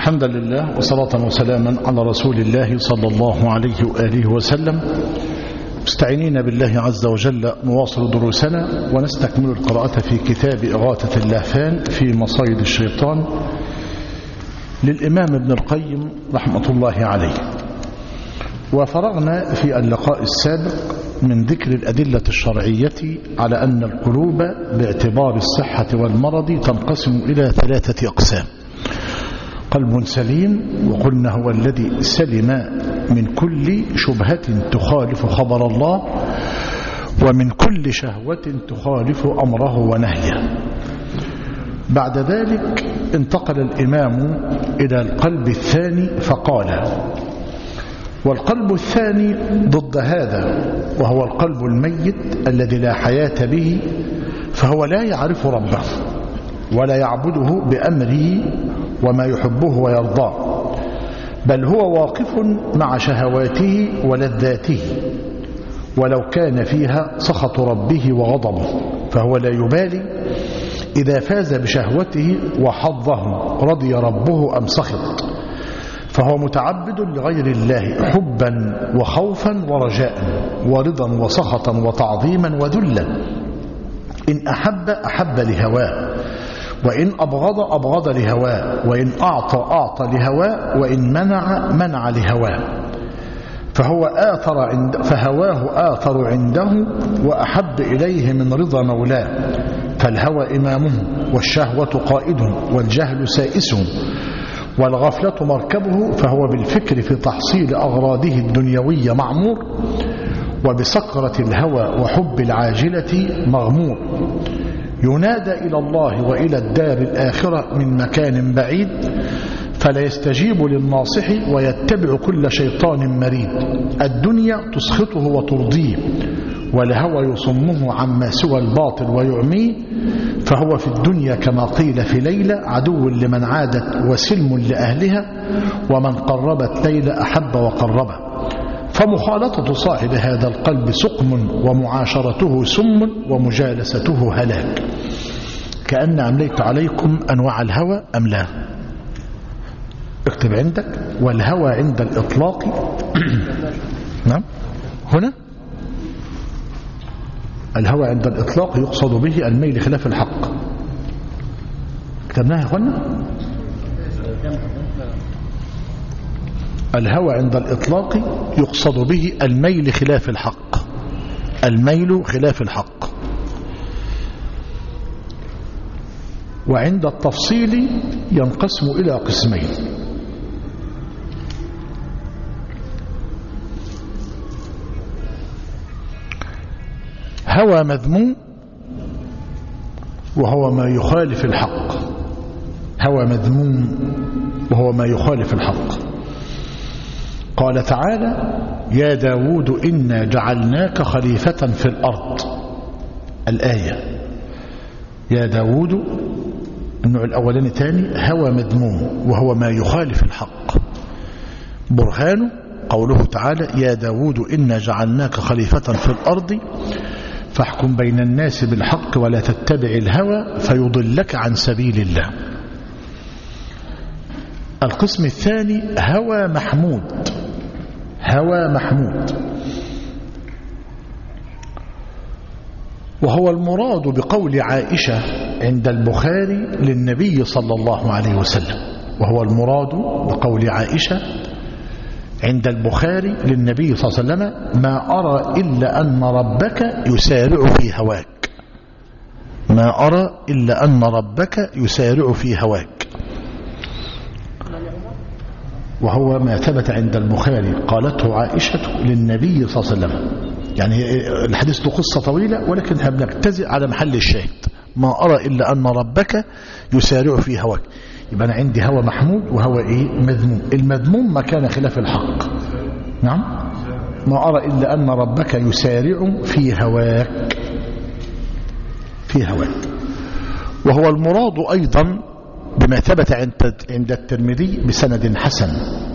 حمدا لله وصلاة وسلاما على رسول الله صلى الله عليه وآله وسلم. مستعينين بالله عز وجل نواصل دروسنا ونستكمل القراءة في كتاب إغاثة اللهفان في مصايد الشيطان للإمام ابن القيم رحمة الله عليه. وفرغنا في اللقاء السابق من ذكر الأدلة الشرعية على أن القلوب باعتبار الصحة والمرض تنقسم إلى 3 أقسام: قلب سليم، وقلنا هو الذي سلم من كل شبهة تخالف خبر الله ومن كل شهوة تخالف أمره ونهيه. بعد ذلك انتقل الإمام إلى القلب الثاني فقال: والقلب الثاني ضد هذا، وهو القلب الميت الذي لا حياة به، فهو لا يعرف ربه ولا يعبده بأمره وما يحبه ويرضاه، بل هو واقف مع شهواته ولذاته، ولو كان فيها سخط ربه وغضبه، فهو لا يبالي إذا فاز بشهوته وحظه رضي ربه أم سخط، فهو متعبد لغير الله حبا وخوفا ورجاء ورضا وسخطا وتعظيما وذلا. إن أحب أحب لهواه، وإن أبغض أبغض لهواه، وإن أعطى أعطى لهواه، وإن منع منع لهواه، فهواه آثر عنده وأحب إليه من رضا مولاه. فالهوى إمامه، والشهوة قائده، والجهل سائسه، والغفلة مركبه، فهو بالفكر في تحصيل أغراضه الدنيوية معمور، وبسكرة الهوى وحب العاجلة مغمور. ينادى إلى الله وإلى الدار الآخرة من مكان بعيد، فلا يستجيب للناصح ويتبع كل شيطان مريد. الدنيا تسخطه وترضيه، والهوى يصمه عما سوى الباطل ويعميه، فهو في الدنيا كما قيل في ليلى عدو لمن عادت وسلم لأهلها، ومن قربت ليلى أحب وقربه. فمخالطة صاحب هذا القلب سقم، ومعاشرته سم، ومجالسته هلاك. كأن أمليت عليكم أنواع الهوى أم لا؟ اكتب عندك: والهوى عند الإطلاق نعم هنا الهوى عند الإطلاق يقصد به الميل خلاف الحق. كتبناها يا اخوانا؟ الهوى عند الإطلاق يقصد به الميل خلاف الحق، الميل خلاف الحق. وعند التفصيل ينقسم إلى قسمين: هوى مذموم، وهو ما يخالف الحق. هوى مذموم وهو ما يخالف الحق. قال تعالى: يا داود إنا جعلناك خليفة في الأرض. الآية. يا داود النوع الأولاني تاني هوى مذموم وهو ما يخالف الحق. برهانه قوله تعالى: يا داود إنا جعلناك خليفة في الأرض فاحكم بين الناس بالحق ولا تتبع الهوى فيضلك عن سبيل الله. القسم الثاني هوى محمود. هوى محمود وهو المراد بقول عائشة عند البخاري للنبي صلى الله عليه وسلم. وهو المراد بقول عائشة عند البخاري للنبي صلى الله عليه وسلم: ما أرى إلا أن ربك يسارع في هواك. ما أرى إلا أن ربك يسارع في هواك. وهو ما ثبت عند البخاري قالته عائشة للنبي صلى الله عليه وسلم. يعني الحديث له قصة طويلة، ولكن هنجتزئ على محل الشاهد: ما أرى إلا أن ربك يسارع في هواك. يبقى أنا عندي هوى محمود وهوى مذموم. المذموم ما كان خلاف الحق. نعم. ما أرى إلا أن ربك يسارع في هواك. في هواك. وهو المراد أيضا بما ثبت عند الترمذي بسند حسن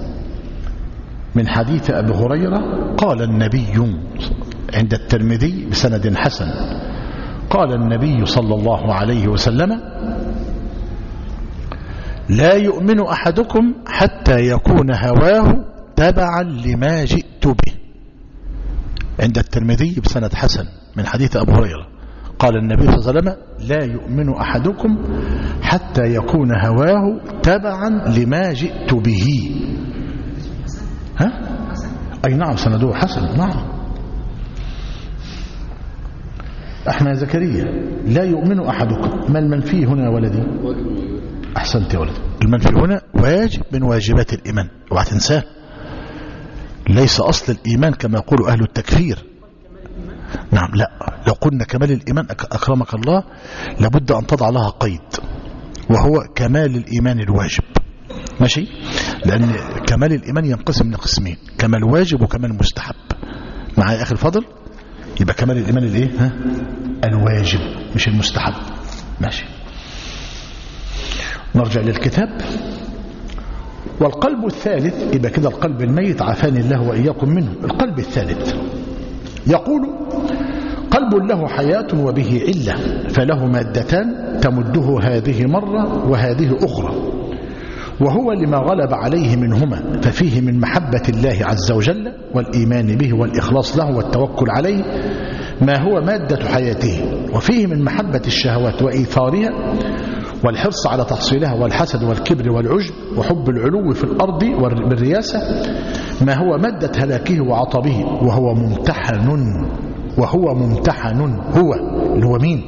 من حديث أبي هريرة قال النبي عند الترمذي بسند حسن قال النبي صلى الله عليه وسلم: لا يؤمن أحدكم حتى يكون هواه تبعا لما جئت به. عند الترمذي بسند حسن من حديث أبو هريرة قال النبي صلى الله عليه وسلم لا يؤمن أحدكم حتى يكون هواه تبعا لما جئت به. ها؟ أي نعم سنده حسن. نعم. أحمد زكريا لا يؤمن أحدكم. ما المنفي هنا يا ولدي؟ أحسنت يا ولدي. المنفي هنا واجب من واجبات الإيمان، اوعى تنساه. ليس أصل الإيمان كما يقول أهل التكفير. نعم، لا، لو قلنا كمال الإيمان أكرمك الله لابد أن تضع لها قيد، وهو كمال الإيمان الواجب. ماشي؟ لأن كمال الإيمان ينقسم لقسمين، كمال واجب وكمال مستحب. معايا أخي الفضل؟ يبقى كمال الإيمان الإيه؟ ها؟ الواجب مش المستحب. ماشي. نرجع للكتاب. والقلب الثالث، يبقى كده القلب الميت عافاني الله وإياكم منه. القلب الثالث يقول قلب له حياة وبه علة، فله مادتان تمده هذه مرة وهذه أخرى، وهو لما غلب عليه منهما، ففيه من محبة الله عز وجل والإيمان به والإخلاص له والتوكل عليه ما هو مادة حياته، وفيه من محبة الشهوات وإيثارها والحرص على تحصيلها والحسد والكبر والعجب وحب العلو في الأرض والرياسة ما هو مادة هلاكه وعطبه، وهو ممتحن. هو اللي هو مين؟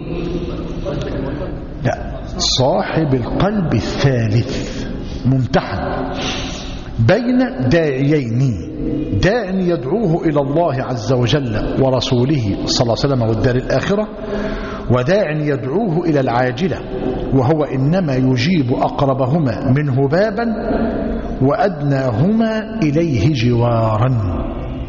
لا، صاحب القلب الثالث ممتحن بين داعيين، داع يدعوه إلى الله عز وجل ورسوله صلى الله عليه وسلم والدار الآخرة، وداع يدعوه إلى العاجلة، وهو إنما يجيب أقربهما منه بابا وأدناهما إليه جوارا.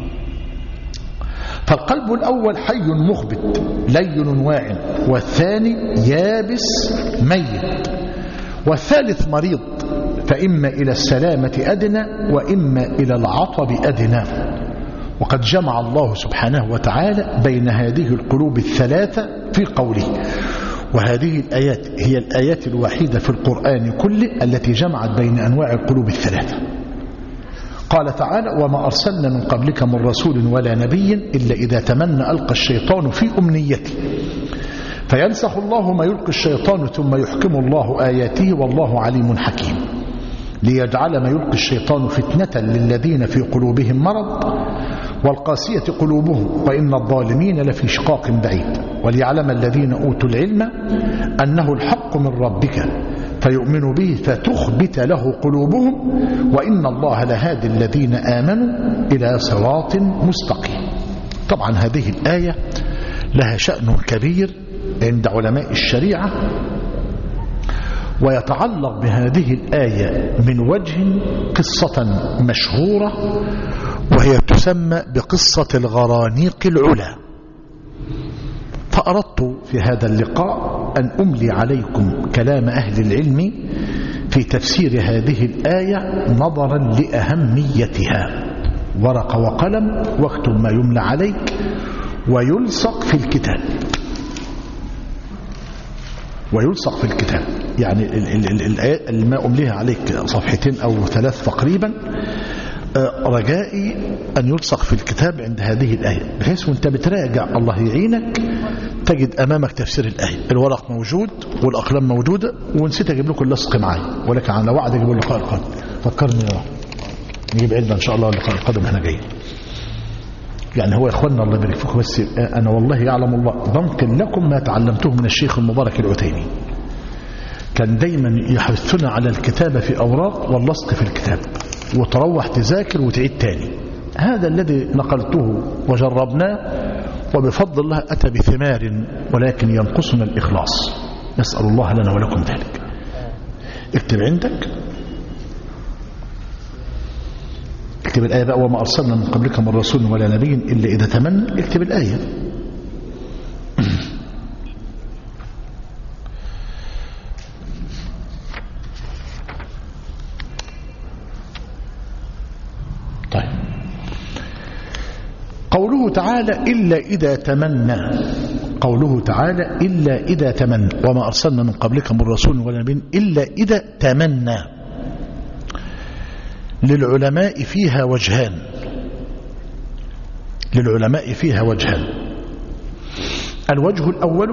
فالقلب الأول حي مخبت لين واع، والثاني يابس ميت، والثالث مريض، فإما إلى السلامة أدنى وإما إلى العطب أدنى. وقد جمع الله سبحانه وتعالى بين هذه القلوب الثلاثة في قوله، وهذه الآيات هي الآيات الوحيدة في القرآن كله التي جمعت بين أنواع القلوب الثلاثة. قال تعالى وما أرسلنا من قبلك من رسول ولا نبي إلا إذا تمنى ألقى الشيطان في أمنيته فينسخ الله ما يلقي الشيطان ثم يحكم الله آياته والله عليم حكيم، ليجعل ما يلقي الشيطان فتنة للذين في قلوبهم مرض والقاسية قلوبهم وإن الظالمين لفي شقاق بعيد، وليعلم الذين أوتوا العلم أنه الحق من ربك فيؤمنوا به فتخبت له قلوبهم وإن الله لهادي الذين آمنوا إلى صراط مستقيم. طبعا هذه الآية لها شأن كبير عند علماء الشريعة، ويتعلق بهذه الآية من وجه قصة مشهورة وهي تسمى بقصة الغرانيق العلا. فأردت في هذا اللقاء أن أملي عليكم كلام أهل العلم في تفسير هذه الآية نظرا لأهميتها. ورقة وقلم واكتب ما يملى عليك ويلصق في الكتاب. يعني الآيات اللي ما أمليها عليك صفحتين أو 3 تقريبا، رجائي أن يلصق في الكتاب عند هذه الآية، بحيث وانت بتراجع الله يعينك تجد أمامك تفسير الآية. الورق موجود والأقلام موجودة، ونسيت أجيب لكم اللصق معي، ولكن على وعد أجيب اللقاء القادم. فكرني يا رب نجيب علبة إن شاء الله اللقاء القادم احنا جايين. يعني هو يا إخواننا الله يبارك فيكم، بس أنا والله يعلم الله بنقل لكم ما تعلمته من الشيخ المبارك العتيمي. كان دايما يحثنا على الكتابة في أوراق واللصق في الكتاب، وتروح تذاكر وتعيد تاني. هذا الذي نقلته وجربناه، وبفضل الله أتى بثمار، ولكن ينقصنا الإخلاص. نسأل الله لنا ولكم ذلك. اكتب عندك، اكتب الآية بقى وما أرسلنا من قبلك من رسول ولا نبي إلا إذا تمنى. اكتب الآية. طيب، قوله تعالى إلا إذا تمنى، قوله تعالى إلا إذا تمنى وما أرسلنا من قبلك من رسول ولا نبي إلا إذا تمنى. للعلماء فيها وجهان، للعلماء فيها وجهان. الوجه الأول،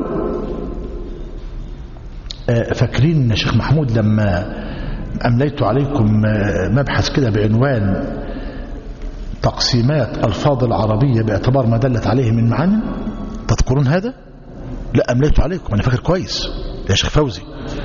فاكرين يا شيخ محمود لما أمليت عليكم مبحث كده بعنوان تقسيمات ألفاظ العربية باعتبار ما دلت عليه من معاني؟ تذكرون هذا؟ لا أمليت عليكم، أنا فاكر كويس يا شيخ فوزي.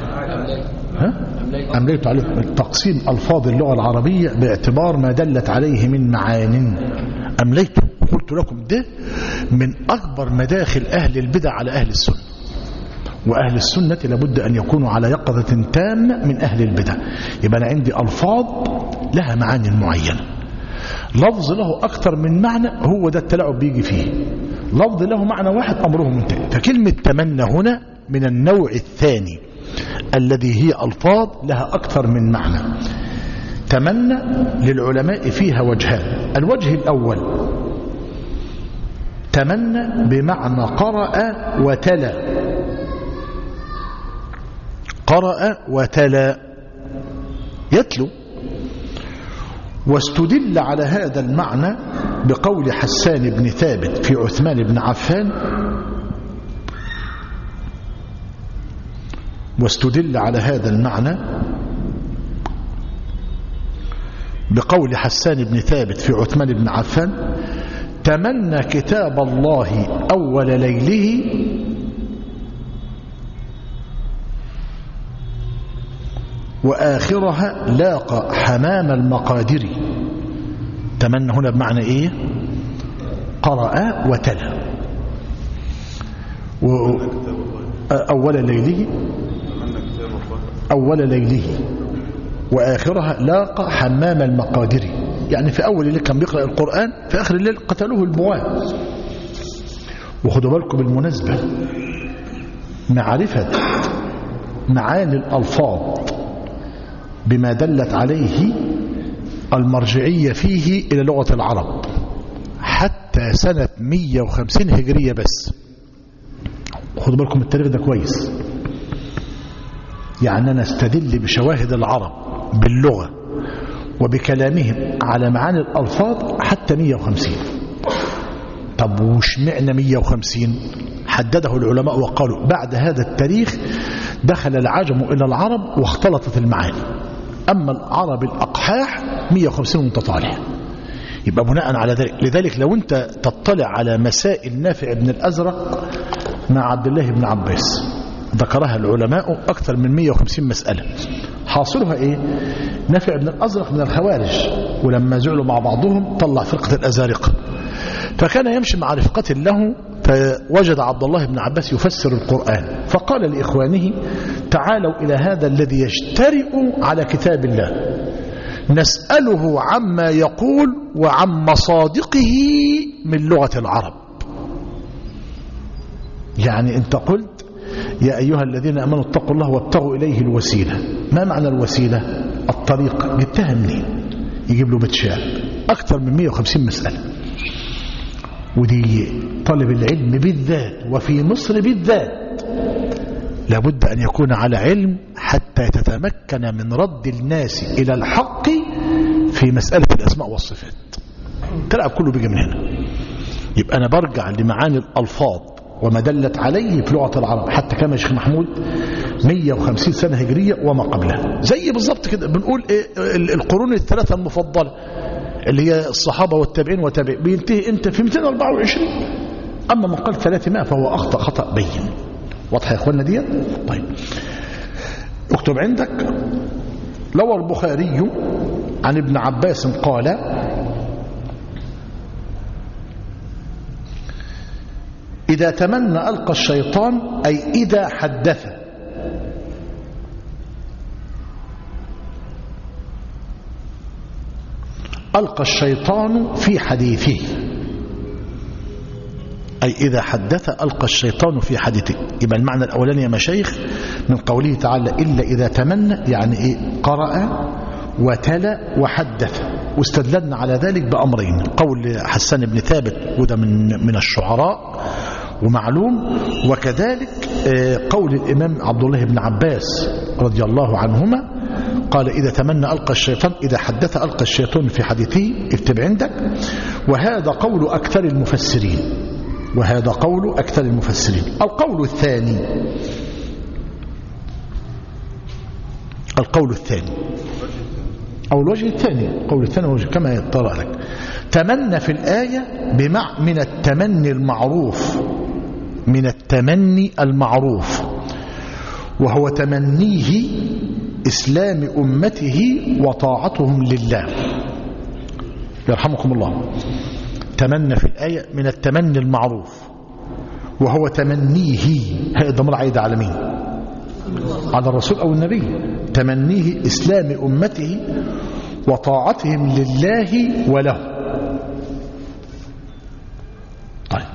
أمليت عليكم تقسيم ألفاظ اللغة العربية باعتبار ما دلت عليه من معان. أمليت قلت لكم ده من أكبر مداخل أهل البدع على أهل السنة، وأهل السنة لابد أن يكونوا على يقظة تامة من أهل البدع. يبقى أنا عندي ألفاظ لها معاني معينة، لفظ له أكثر من معنى هو ده التلاعب بيجي فيه، لفظ له معنى واحد أمره منتهي. فكلمة تمنى هنا من النوع الثاني الذي هي ألفاظ لها أكثر من معنى. تمنى للعلماء فيها وجهان. الوجه الأول تمنى بمعنى قرأ وتلا، قرأ وتلا يتلو. واستدل على هذا المعنى بقول حسان بن ثابت في عثمان بن عفان، واستدل على هذا المعنى بقول حسان بن ثابت في عثمان بن عفان: تمنى كتاب الله أول ليله وآخرها لاقى حمام المقادر. تمنى هنا بمعنى إيه؟ قرأ وتلا. أول ليله وآخرها لاقى حمام المقادر، يعني في أول الليل كان بيقرأ القرآن، في آخر الليل قتلوه البواب. وخدوا بالكم بالمناسبة معرفة معاني الألفاظ بما دلت عليه المرجعية فيه إلى لغة العرب حتى سنة 150 هجرية بس. خدوا بالكم التاريخ ده كويس، يعني أنا استدل بشواهد العرب باللغة وبكلامهم على معاني الألفاظ حتى 150. طب وش معنى 150؟ حدده العلماء وقالوا بعد هذا التاريخ دخل العجم إلى العرب واختلطت المعاني، أما العرب الأقحاح 150 متطالع. يبقى بناء على ذلك، لذلك لو أنت تطلع على مسائل نافع بن الأزرق مع عبد الله بن عباس ذكرها العلماء أكثر من 150 مسألة. حاصلها إيه؟ نافع بن الأزرق من الخوارج، ولما زعلوا مع بعضهم طلع فرقة الأزارقة، فكان يمشي مع رفقة له، فوجد عبد الله بن عباس يفسر القرآن، فقال لإخوانه: تعالوا إلى هذا الذي يجترئ على كتاب الله نسأله عما يقول وعن مصادقه من لغة العرب. يعني أنت قلت يا أيها الذين آمنوا اتقوا الله وابتغوا إليه الوسيلة. ما معنى الوسيلة؟ الطريق. جبتها منين؟ يجيب له بتشاع أكثر من 150 مسألة. ودي طالب العلم بالذات وفي مصر بالذات لابد أن يكون على علم حتى تتمكن من رد الناس إلى الحق في مسألة الأسماء والصفات. تلعب كله بيجي من هنا. يبقى أنا برجع لمعاني الألفاظ وما دلت عليه في لغة العرب حتى كما شيخ محمود 150 سنة هجرية وما قبلها. زي بالضبط كده بنقول إيه القرون الثلاثة المفضلة اللي هي الصحابة والتابعين وتابعين بينتهي امتى؟ في 224. أما من قال 300 فهو أخطأ خطأ بين. واضح يا إخواننا دي؟ طيب اكتب عندك: روى البخاري عن ابن عباس قال: إذا تمنى ألقى الشيطان، أي إذا حدث. ألقى الشيطان في حديثه، أي إذا حدث ألقى الشيطان في حديثه. يبقى المعنى الأولاني يا مشايخ من قوله تعالى إلا إذا تمنى، يعني إيه؟ قرأ وتلا وحدث. واستدللنا على ذلك بأمرين: قول حسان بن ثابت وده من الشعراء، ومعلوم. وكذلك قول الإمام عبد الله بن عباس رضي الله عنهما قال إذا تمنى ألقى الشيطان، إذا حدث ألقى الشيطان في حديثه، اكتب عندك. وهذا قول أكثر المفسرين، وهذا قول أكثر المفسرين. القول الثاني، القول الثاني أو الوجه الثاني، القول الثاني وجه كما يطرأ لك. تمنى في الآية من التمني المعروف، من التمني المعروف، وهو تمنيه إسلام أمته وطاعتهم لله. يرحمكم الله. تمنى في الآية من التمني المعروف، وهو تمنيه، هذا الضمير عايد على مين؟ على الرسول أو النبي. تمنيه إسلام أمته وطاعتهم لله وله. طيب،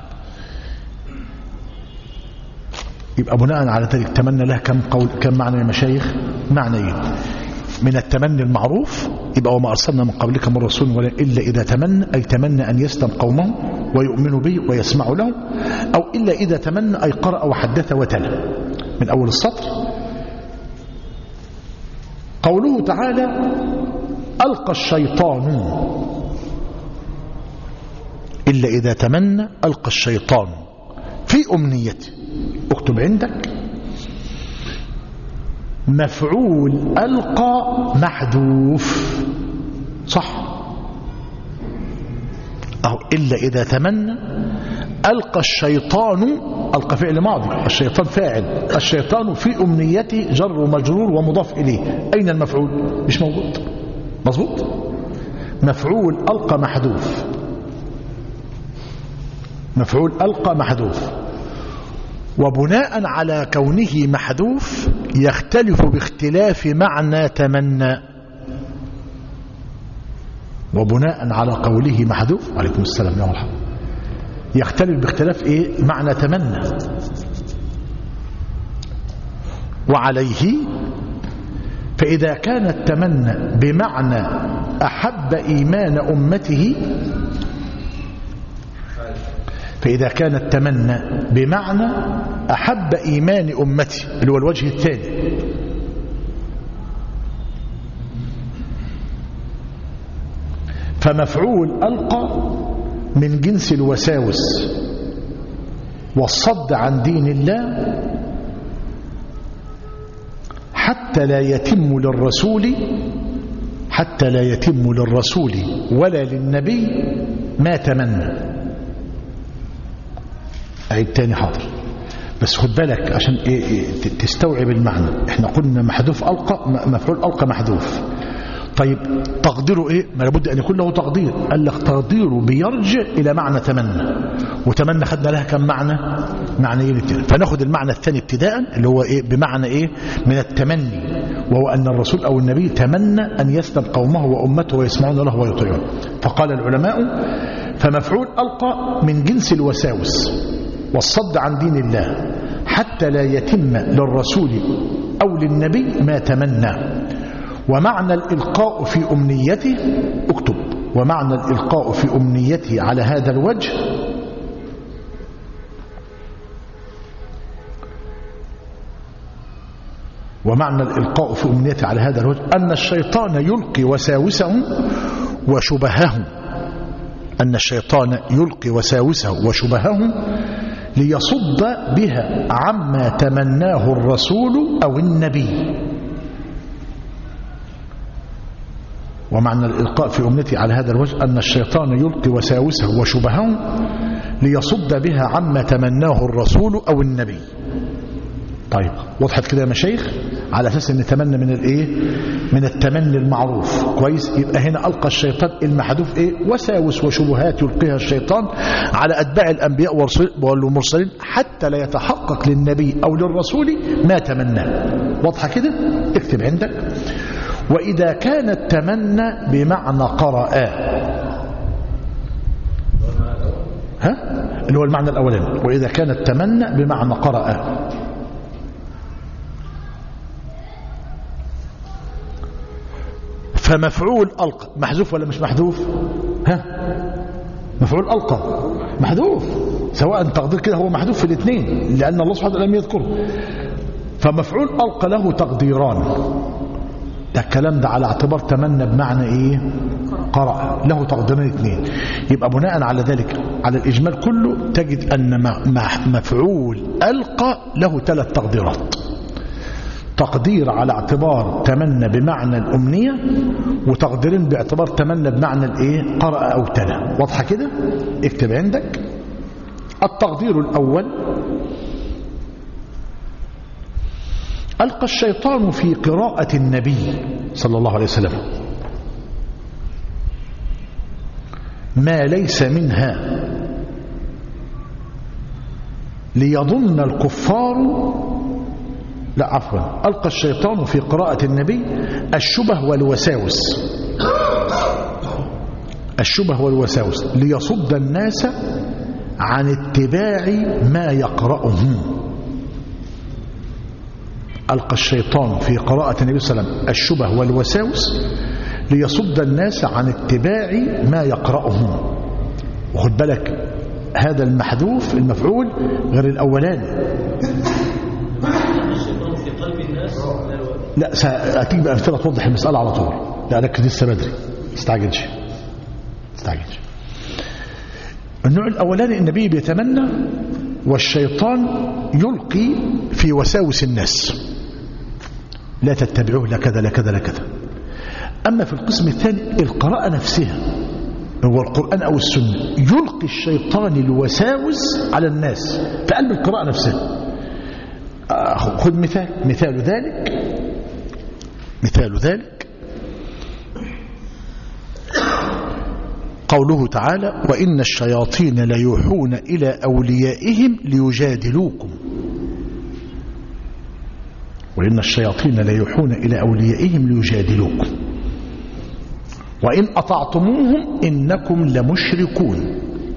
يبقى بناء على ذلك تمنى له كم معنى يا مشايخ؟ معنيين. من التمني المعروف، يبقى وما أرسلنا من قبلك من رسول ولا إلا إذا تمنى، أي تمنى أن يسلم قومه ويؤمنوا به ويسمعوا له، أو إلا إذا تمنى أي قرأ وحدث وتلا من أول السطر. قوله تعالى ألقى الشيطان، إلا إذا تمنى ألقى الشيطان في أمنيته. اكتب عندك مفعول ألقى محذوف، صح؟ أو إلا إذا تمنى ألقى الشيطان، ألقى فعل ماضي، الشيطان فاعل، الشيطان في أمنيته جر ومجرور ومضاف إليه. أين المفعول؟ مش موجود. مظبوط. مفعول ألقى محذوف، مفعول ألقى محذوف. وبناء على كونه محذوف يختلف باختلاف معنى تمنى. وبناء على قوله محذوف، عليكم السلام يا مرحبا، يختلف باختلاف ايه؟ معنى تمنى. وعليه فإذا كان التمنى بمعنى أحب إيمان أمته، فإذا كان التمنى بمعنى أحب إيمان أمته اللي هو الوجه الثاني، فمفعول ألقى من جنس الوساوس والصد عن دين الله حتى لا يتم للرسول ولا للنبي ما تمنى. أعيد تاني حاضر، بس خد بالك عشان تستوعب المعنى. احنا قلنا محذوف ألقى، مفعول ألقى محذوف. طيب تقديره ايه؟ ما لابد ان يكون له تقدير. قال لك تقديره بيرجع الى معنى تمنى، وتمنى خدنا لها كم معنى؟ معنيين اثنين. فناخد المعنى الثاني ابتداء اللي هو ايه؟ بمعنى ايه؟ من التمني، وهو ان الرسول او النبي تمنى ان يسلم قومه وامته ويسمعون له ويطيعون. فقال العلماء فمفعول ألقى من جنس الوساوس والصد عن دين الله حتى لا يتم للرسول أو للنبي ما تمنى. ومعنى الإلقاء في أمنيته، اكتب، ومعنى الإلقاء في أمنيته على هذا الوجه ومعنى الإلقاء في أمنيته على هذا الوجه أن الشيطان يلقي وساوسه وشبهه، أن الشيطان يلقي وساوسه وشبهه ليصد بها عما تمناه الرسول أو النبي. ومعنى الإلقاء في أمنيته على هذا الوجه أن الشيطان يلقي وساوسه وشبهه ليصد بها عما تمناه الرسول أو النبي. طيب وضحت كده يا مشايخ؟ على أساس أن نتمنى من الإيه؟ من التمني المعروف. كويس. يبقى هنا ألقى الشيطان المحذوف إيه؟ وساوس وشبهات يلقيها الشيطان على أتباع الأنبياء والمرسلين حتى لا يتحقق للنبي أو للرسول ما تمناه. واضحة كده؟ اكتب عندك. وإذا كان التمنى بمعنى قرأ، ها؟ اللي هو المعنى الأولاني. وإذا كان التمنى بمعنى قرأ، فمفعول ألقى محذوف ولا مش محذوف؟ ها؟ مفعول ألقى محذوف. سواء تقدير كده هو محذوف في الاثنين لأن الله سبحانه وتعالى لم يذكره. فمفعول ألقى له تقديران، ده الكلام ده على اعتبار تمنى بمعنى ايه؟ قرأ، له تقديرين اثنين. يبقى بناء على ذلك على الإجمال كله تجد أن مفعول ألقى له 3 تقديرات: تقدير على اعتبار تمنى بمعنى الأمنية، وتقديرين باعتبار تمنى بمعنى الايه؟ قرأ أو تلا. واضحة كده؟ اكتب عندك. التقدير الأول: ألقى الشيطان في قراءة النبي صلى الله عليه وسلم ما ليس منها ليظن الكفار، لا عفوا، ألقى الشيطان في قراءة النبي الشبه والوساوس، الشبه والوساوس ليصد الناس عن اتباع ما يقرأه. ألقى الشيطان في قراءة النبي صلى الله عليه وسلم الشبه والوساوس ليصد الناس عن اتباع ما يقرأه. وخد بالك هذا المحذوف المفعول غير الأولاني. الشيطان في قلب الناس لا سأتيك بأمثلة توضح المسألة على طول، لا ركز لسه بدري، استعجلش. النوع الأولاني النبي بيتمنى والشيطان يلقي في وساوس الناس، لا تتبعوه لا كذا لا كذا لا كذا. أما في القسم الثاني القراءة نفسها هو القرآن أو السنة، يلقي الشيطان الوساوس على الناس في قلب القراءة نفسها. خذ مثال ذلك قوله تعالى: وإن الشياطين ليوحون إلى أوليائهم ليجادلوكم. وإن الشياطين ليوحون إلى أوليائهم ليجادلوكم وإن أطعتموهم إنكم لمشركون.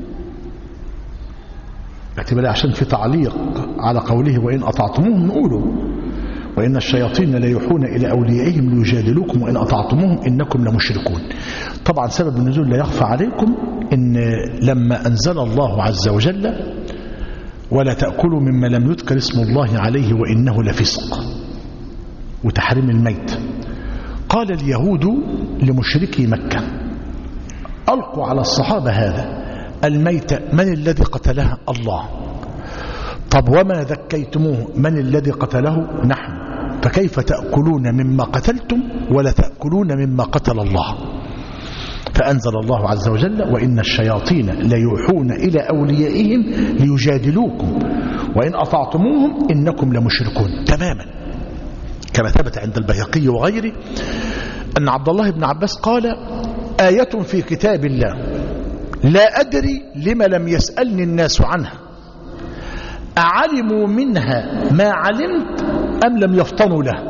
اكتب لي عشان في تعليق على قوله وإن أطعتموهم نقوله: وإن الشياطين ليوحون إلى أوليائهم ليجادلوكم وإن أطعتموهم إنكم لمشركون. طبعا سبب النزول لا يخفى عليكم إن لما أنزل الله عز وجل ولا تأكلوا مما لم يذكر اسم الله عليه وإنه لفسق وتحريم الميت، قال اليهود لمشركي مكة: ألقوا على الصحابة هذا الميت من الذي قتلها؟ الله. طب وما ذكيتموه من الذي قتله؟ نحن. فكيف تأكلون مما قتلتم ولا تأكلون مما قتل الله؟ فأنزل الله عز وجل: وإن الشياطين ليوحون إلى أوليائهم ليجادلوكم وإن أطعتموهم إنكم لمشركون. تماما كما ثبت عند البيهقي وغيره أن عبد الله بن عباس قال: آية في كتاب الله لا أدري لما لم يسألني الناس عنها، أعلموا منها ما علمت أم لم يفطنوا له.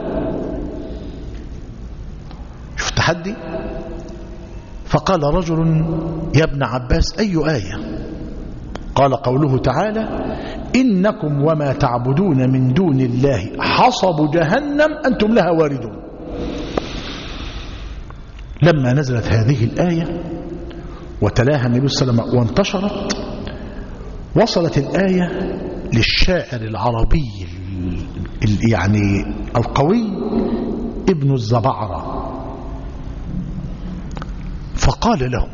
شوف التحدي. فقال رجل: يا ابن عباس أي آية؟ قال: قوله تعالى: إنكم وما تعبدون من دون الله حصب جهنم أنتم لها واردون. لما نزلت هذه الآية وتلاها النبي صلى الله عليه وسلم وانتشرت، وصلت الآية للشاعر العربي يعني القوي ابن الزبعرة، فقال لهم: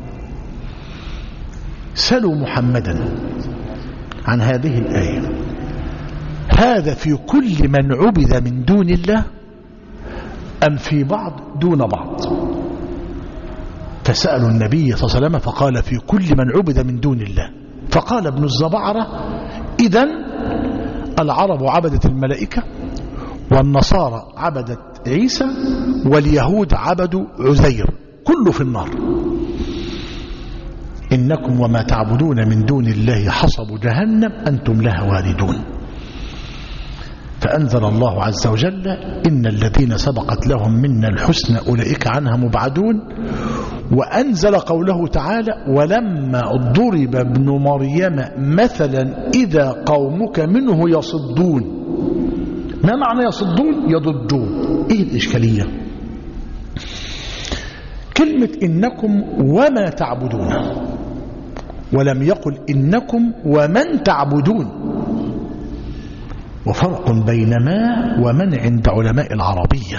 سلوا محمدا عن هذه الآية، هذا في كل من عبد من دون الله أم في بعض دون بعض؟ فسألوا النبي صلى الله عليه وسلم فقال: في كل من عبد من دون الله. فقال ابن الزبعرة: إذن العرب عبدت الملائكة والنصارى عبدت عيسى واليهود عبدوا عزير، كله في النار. إنكم وما تعبدون من دون الله حصب جهنم أنتم لها واردون. فأنزل الله عز وجل: إن الذين سبقت لهم منا الحسنى أولئك عنها مبعدون. وأنزل قوله تعالى: ولما ضرب ابن مريم مثلا إذا قومك منه يصدون. ما معنى يصدون؟ يضدون. إيه الإشكالية؟ كلمة إنكم وما تعبدون، ولم يقل إنكم ومن تعبدون، وفرق بين ما ومن عند علماء العربية.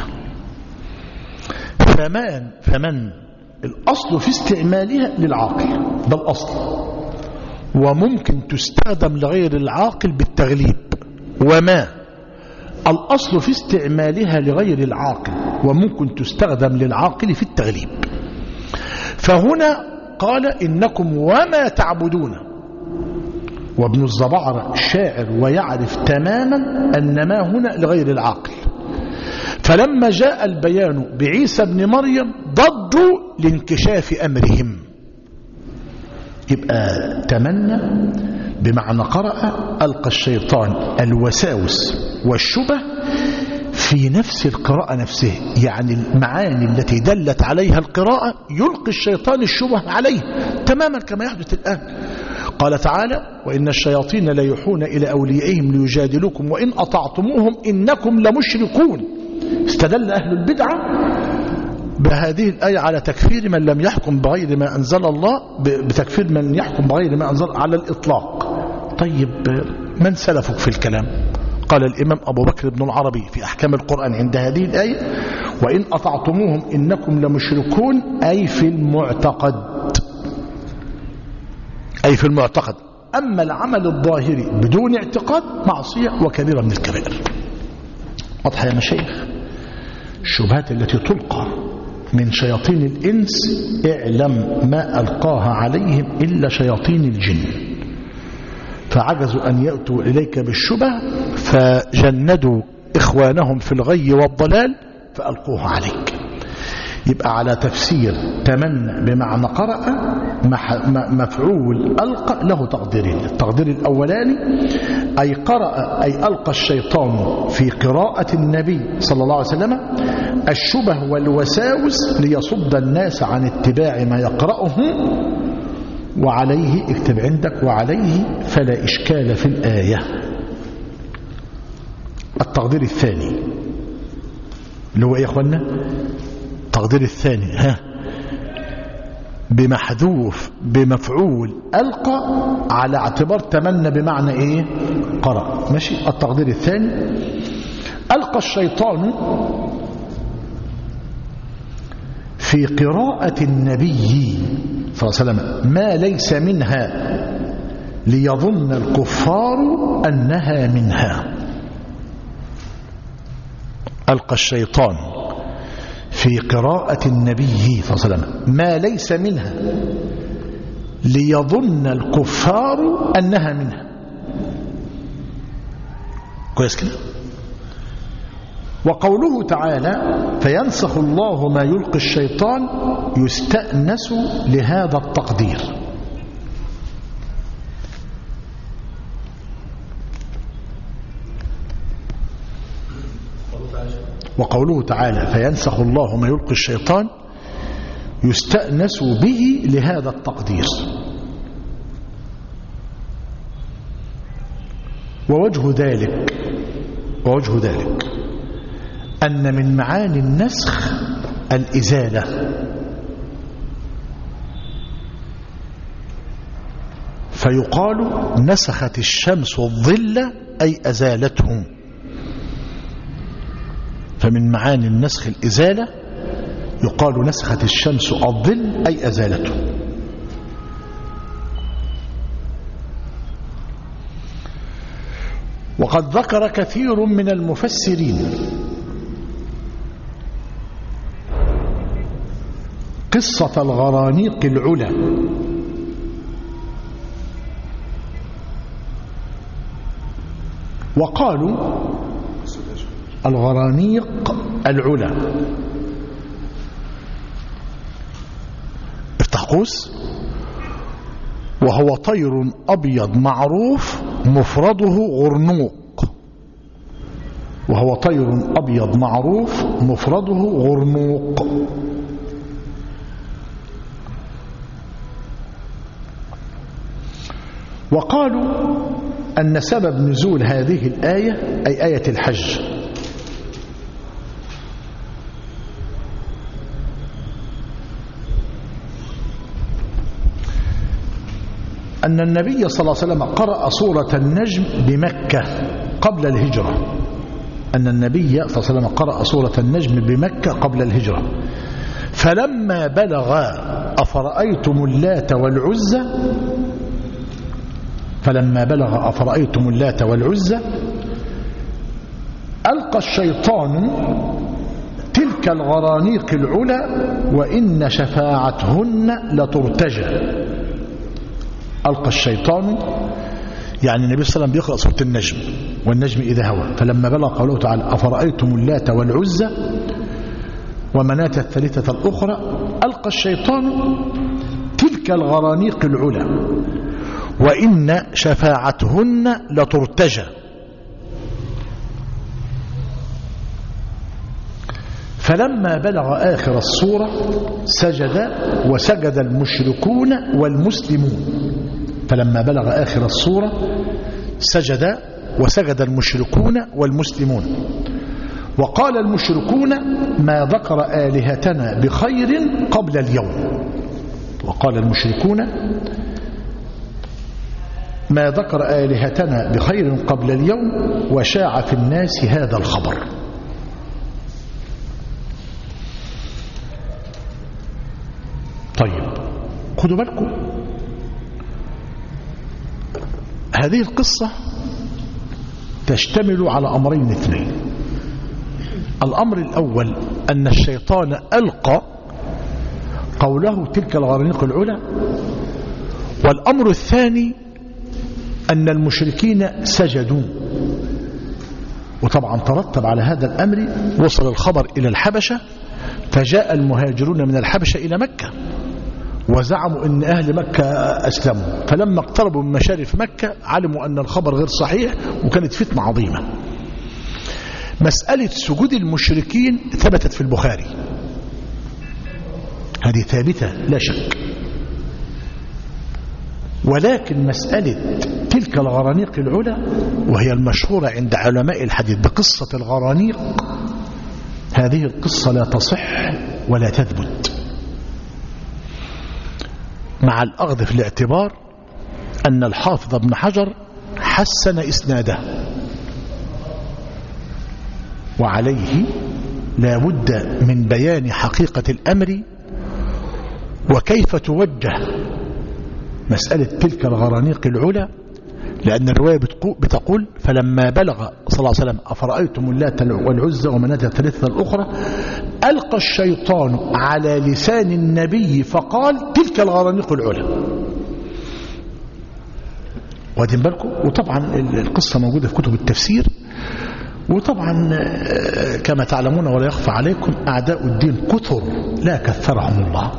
فمن الأصل في استعمالها للعاقل، ده الأصل، وممكن تستخدم لغير العاقل بالتغليب. وما الأصل في استعمالها لغير العاقل وممكن تستخدم للعاقل في التغليب. فهنا قال إنكم وما تعبدون، وابن الزبعر شاعر ويعرف تماما أن ما هنا لغير العاقل. فلما جاء البيان بعيسى بن مريم ضجوا لانكشاف أمرهم. يبقى تمنى بمعنى قرأ ألقى الشيطان الوساوس والشبه في نفس القراءة نفسه، يعني المعاني التي دلت عليها القراءة يلقي الشيطان الشبه عليه تماما كما يحدث الآن. قال تعالى: وإن الشياطين ليوحون إلى أوليائهم ليجادلوكم وإن أطعتموهم إنكم لمشركون. استدل أهل البدعة بهذه الآية على تكفير من لم يحكم بغير ما أنزل الله، بتكفير من يحكم بغير ما أنزل على الإطلاق. طيب من سلفك في الكلام؟ قال الإمام أبو بكر بن العربي في أحكام القرآن عند هذه الآية: وإن أطعتموهم إنكم لمشركون، أي في المعتقد، أي في المعتقد. أما العمل الظاهري بدون اعتقاد معصية وكبيرة من الكبائر. واضحة يا مشايخ؟ الشبهات التي تلقى من شياطين الإنس اعلم ما ألقاها عليهم إلا شياطين الجن، فعجزوا أن يأتوا إليك بالشبه فجندوا إخوانهم في الغي والضلال فألقوها عليك. يبقى على تفسير تمنى بمعنى قرأ مفعول ألقى له تقديرين. التقدير الأولاني أي قرأ أي ألقى الشيطان في قراءة النبي صلى الله عليه وسلم الشبه والوساوس ليصد الناس عن اتباع ما يقرأه، وعليه اكتب عندك وعليه فلا إشكال في الآية. التقدير الثاني اللي هو إيه يا أخوانا؟ التقدير الثاني بمحذوف بمفعول ألقى على اعتبار تمنى بمعنى إيه؟ قرأ. ماشي. التقدير الثاني ألقى الشيطان في قراءة النبي صلى الله عليه وسلم ما ليس منها ليظن الكفار أنها منها. ألقى الشيطان في قراءة النبي صلى الله عليه وسلم ما ليس منها ليظن الكفار أنها منها. كويس كده؟ وقوله تعالى: فينسخ الله ما يلقي الشيطان، يستأنس لهذا التقدير. وقوله تعالى: فينسخ الله ما يلقي الشيطان، يستأنس به لهذا التقدير. ووجه ذلك أن من معاني النسخ الإزالة، فيقال نسخت الشمس الظل أي أزالته. فمن معاني النسخ الإزالة يقال نسخت الشمس الظل أي أزالته. وقد ذكر كثير من المفسرين قصة الغرانيق العلا، وقالوا الغرانيق العلا افتح قوس وهو طير أبيض معروف مفرده غرنوق، وهو طير أبيض معروف مفرده غرنوق. وقالوا أن سبب نزول هذه الآية أي آية الحج أن النبي صلى الله عليه وسلم قرأ سورة النجم بمكة قبل الهجرة. أن النبي صلى الله عليه وسلم قرأ سورة النجم بمكة قبل الهجرة، فلما بلغ أفرأيتم اللات والعزى، فلما بلغ أفرأيتم اللات والعزى ألقى الشيطان تلك الغرانيق العلا وإن شفاعتهن لترتجى. ألقى الشيطان يعني النبي صلى الله عليه وسلم بيقرأ سورة النجم والنجم إذا هوى، فلما بلغ قوله تعالى أفرأيتم اللات والعزى ومناة الثالثة الأخرى ألقى الشيطان تلك الغرانيق العلا وإن شفاعتهن لترتجى. فلما بلغ آخر السورة سجد وسجد المشركون والمسلمون. فلما بلغ آخر السورة سجد وسجد المشركون والمسلمون. وقال المشركون ما ذكر آلهتنا بخير قبل اليوم. وقال المشركون ما ذكر آلهتنا بخير قبل اليوم وشاع في الناس هذا الخبر. طيب خدوا بالكم، هذه القصة تشتمل على أمرين اثنين. الأمر الأول أن الشيطان ألقى قوله تلك الغرانيق العلا، والأمر الثاني أن المشركين سجدوا. وطبعا ترتب على هذا الأمر وصل الخبر إلى الحبشة، فجاء المهاجرون من الحبشة إلى مكة وزعموا أن أهل مكة أسلموا، فلما اقتربوا من مشارف مكة علموا أن الخبر غير صحيح، وكانت فتنة عظيمة. مسألة سجود المشركين ثبتت في البخاري، هذه ثابتة لا شك، ولكن مسألة تلك الغرانيق العلا وهي المشهورة عند علماء الحديث بقصة الغرانيق، هذه القصة لا تصح ولا تثبت، مع الأخذ في الاعتبار أن الحافظ ابن حجر حسن إسناده، وعليه لا بد من بيان حقيقة الأمر وكيف توجه مسألة تلك الغرانيق العلا، لأن الرواية بتقول فلما بلغ صلى الله عليه وسلم أفرأيتم اللات والعزى ومناة الثالثة الأخرى ألقى الشيطان على لسان النبي فقال تلك الغرانيق العلا. واخدين بالكم؟ وطبعا القصة موجودة في كتب التفسير، وطبعا كما تعلمون ولا يخفى عليكم أعداء الدين كثر لا كثرهم الله،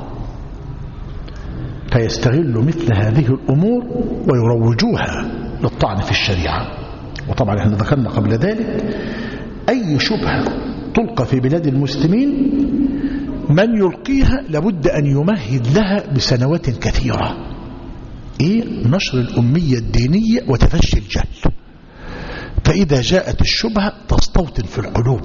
فيستغلوا مثل هذه الأمور ويروجوها للطعن في الشريعة. وطبعا احنا ذكرنا قبل ذلك أي شبهة تلقى في بلاد المسلمين من يلقيها لابد أن يمهد لها بسنوات كثيرة، نشر الأمية الدينية وتفشي الجهل، فإذا جاءت الشبهة تستوطن في القلوب.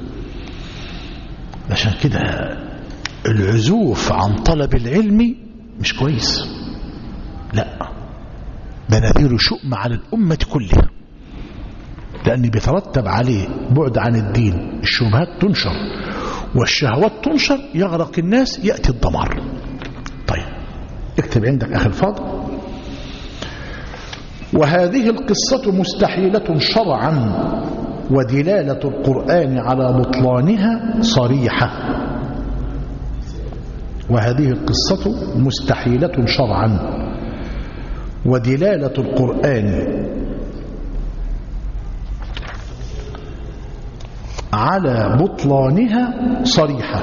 عشان كده العزوف عن طلب العلم مش كويس، لا، ده نذير شؤم على الأمة كلها، لأن بيترتب عليه بعد عن الدين، الشبهات تنشر والشهوات تنشر، يغرق الناس، يأتي الدمار. طيب اكتب عندك أخي الفاضل: وهذه القصة مستحيلة شرعا ودلالة القرآن على بطلانها صريحة. وهذه القصة مستحيلة شرعا ودلالة القرآن على بطلانها صريحة.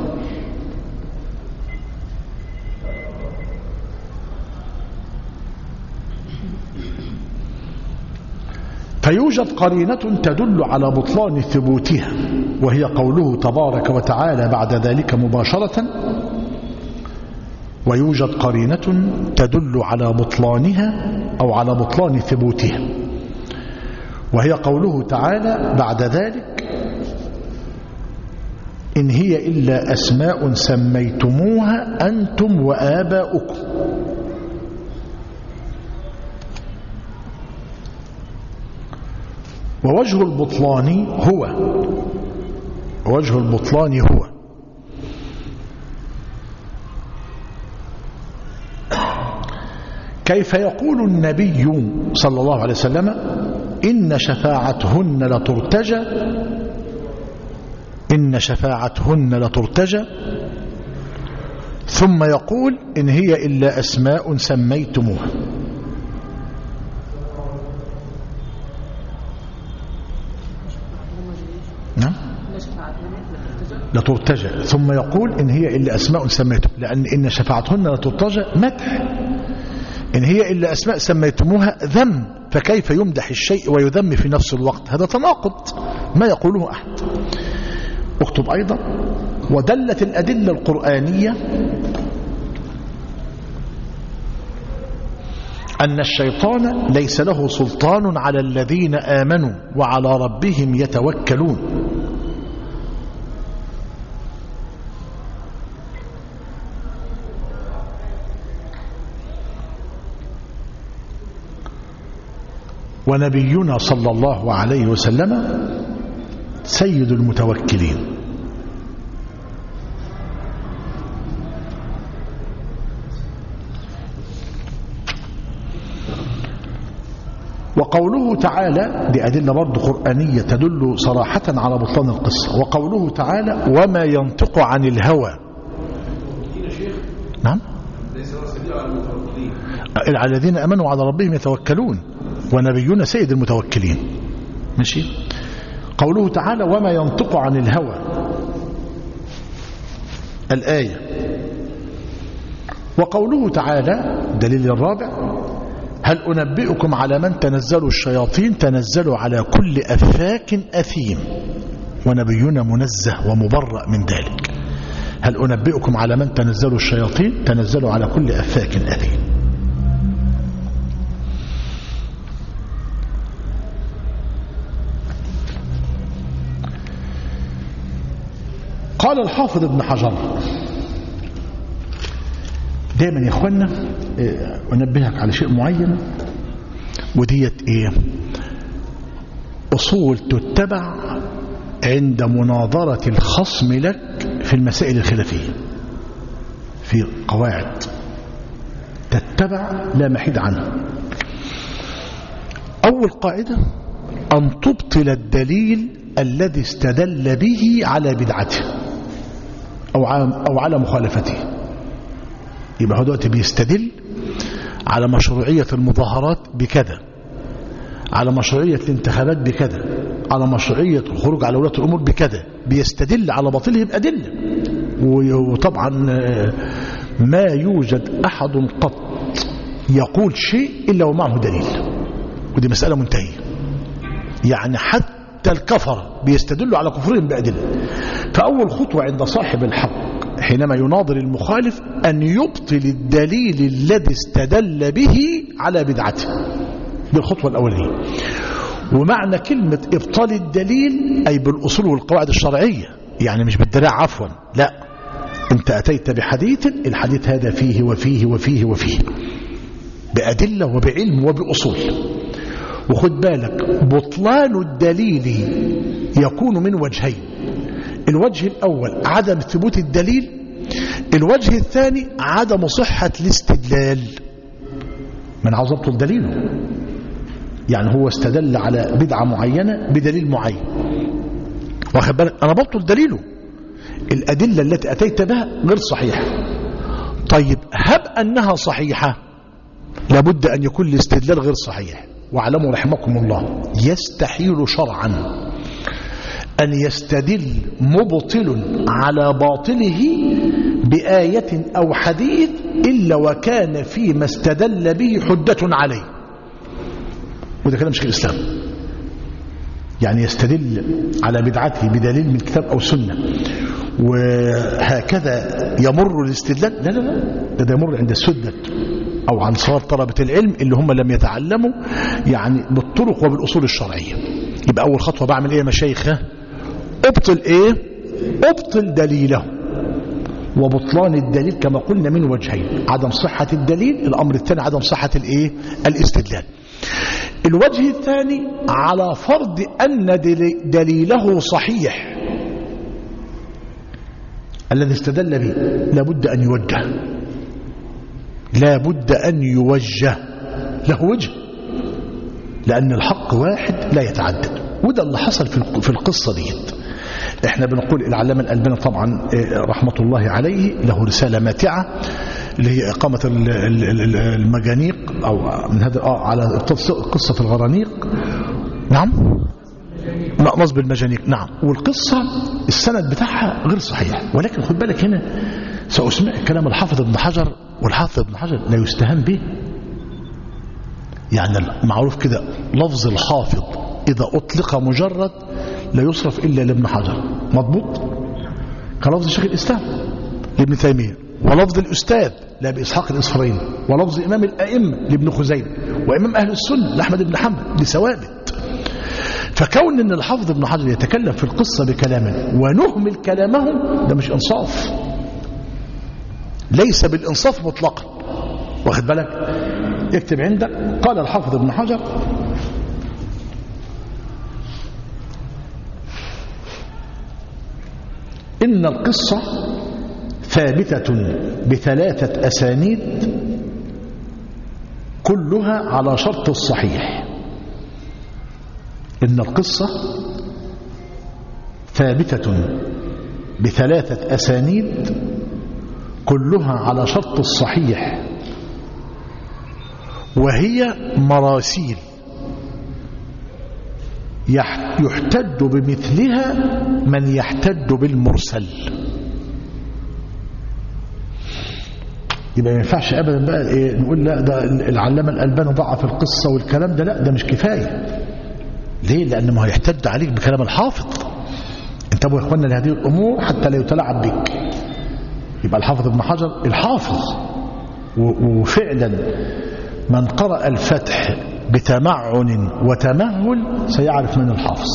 فيوجد قرينة تدل على بطلان ثبوتها، وهي قوله تبارك وتعالى بعد ذلك مباشرة: ويوجد قرينة تدل على بطلانها أو على بطلان ثبوتها، وهي قوله تعالى بعد ذلك: إن هي إلا أسماء سميتموها أنتم وآباؤكم. ووجه البطلان هو كيف يقول النبي صلى الله عليه وسلم إن شفاعتهن لترتجى ثم يقول إن هي إلا أسماء سميتموها. نعم لترتجى ثم يقول إن هي إلا أسماء سميتموها، لأن إن شفاعتهن لترتجى مدح، إن هي إلا أسماء سميتموها ذم، فكيف يمدح الشيء ويذم في نفس الوقت؟ هذا تناقض ما يقوله أحد. اكتب أيضا ودلت الأدلة القرآنية أن الشيطان ليس له سلطان على الذين آمنوا وعلى ربهم يتوكلون. ونبينا صلى الله عليه وسلم سيد المتوكلين. وقوله تعالى، دي أدلة برضه قرآنية تدل صراحة على بطلان القصة. وقوله تعالى وما ينطق عن الهوى. نعم على الذين أمنوا على ربهم يتوكلون، ونبينا سيد المتوكلين. ماشي. قوله تعالى وما ينطق عن الهوى الآية. وقوله تعالى دليل الرابع هل أنبئكم على من تنزل الشياطين؟ تنزلوا على كل أفاك أثيم، ونبينا منزه ومبرأ من ذلك. هل أنبئكم على من تنزل الشياطين؟ تنزلوا على كل أفاك أثيم. قال الحافظ ابن حجر دايما يا اخوانا انبهك على شيء معين، وديت ايه؟ اصول تتبع عند مناظرة الخصم لك في المسائل الخلافية، في قواعد تتبع لا محيد عنها. اول قاعدة ان تبطل الدليل الذي استدل به على بدعته او على مخالفته. يبقى هو دلوقتي بيستدل على مشروعية المظاهرات بكذا، على مشروعية الانتخابات بكذا، على مشروعية الخروج على ولاة الأمور بكذا، بيستدل على باطله بأدلة. وطبعا ما يوجد أحد قط يقول شيء إلا ومعه دليل، ودي مسألة منتهية. يعني حتى الكفر بيستدلوا على كفرهم بأدلة. فأول خطوة عند صاحب الحق حينما يناظر المخالف أن يبطل الدليل الذي استدل به على بدعته. دي الخطوة الأولية. ومعنى كلمة إبطال الدليل أي بالأصول والقواعد الشرعية، يعني مش بالدراع عفوا، لا، أنت أتيت بحديث، الحديث هذا فيه وفيه وفيه وفيه بأدلة وبعلم وبأصول. وخد بالك بطلان الدليل يكون من وجهين: الوجه الأول عدم ثبوت الدليل، الوجه الثاني عدم صحة الاستدلال. من عاوز ابطل دليله، يعني هو استدل على بدعة معينة بدليل معين، واخد بالك، أنا ببطل دليله، الأدلة التي أتيت بها غير صحيحة. طيب هب أنها صحيحة، لابد أن يكون الاستدلال غير صحيح. واعلموا رحمكم الله يستحيل شرعا أن يستدل مبطل على باطله بآية أو حديث إلا وكان فيما استدل به حجة عليه. وده كلام شيخ الإسلام. يعني يستدل على بدعته بدليل من كتاب أو سنة وهكذا يمر الاستدلال، لا لا لا، ده يمر عند السدة أو عن صغار طلبة العلم اللي هم لم يتعلموا يعني بالطرق وبالأصول الشرعية. يبقى أول خطوة بعمل إيه يا مشايخ؟ ابطل إيه؟ ابطل دليله. وبطلان الدليل كما قلنا من وجهين: عدم صحة الدليل، الأمر الثاني عدم صحة الإيه؟ الاستدلال. الوجه الثاني على فرض أن دليله صحيح الذي استدل به لابد أن يوجه، لابد أن يوجه له وجه، لأن الحق واحد لا يتعدد. وده اللي حصل في القصة ديت. احنا بنقول العلامة الألباني طبعا رحمة الله عليه له رسالة ماتعة اللي هي إقامة المجانيق أو من هذا على قصة الغرانيق. نعم، نصب المجانيق. نعم. والقصة السند بتاعها غير صحيح، ولكن خد بالك هنا سأسمع كلام الحافظ ابن حجر، والحافظ ابن حجر لا يستهان به. يعني معروف كده لفظ الحافظ إذا أطلق مجرد لا يصرف إلا لابن حجر، مضبوط، كلفظ شيخ الإسلام لابن تيمية، ولفظ الأستاذ لأبي إسحاق الإصفريني، ولفظ إمام الأئمة لابن خزيمة، وإمام أهل السنة لأحمد بن حنبل لثوابت. فكون أن الحافظ ابن حجر يتكلم في القصة بكلامه ونهمل كلامه ده مش إنصاف، ليس بالإنصاف مطلقا. واخد بالك؟ اكتب عندك. قال الحافظ ابن حجر: إن القصة ثابتة بثلاثة أسانيد كلها على شرط الصحيح. إن القصة ثابتة بثلاثة أسانيد كلها على شرط الصحيح، وهي مراسيل يحتج بمثلها من يحتج بالمرسل. يبقى ما ينفعش ابدا بقى إيه نقول لا ده العلامه الالباني ضعف القصه والكلام ده، لا ده مش كفايه. ليه؟ لان ما هيحتج عليك بكلام الحافظ. انتبهوا يا اخوانا لهذه الامور حتى لا يتلاعب بك. يبقى الحافظ ابن حجر الحافظ، وفعلا من قرأ الفتح بتمعن وتمهل سيعرف من الحافظ،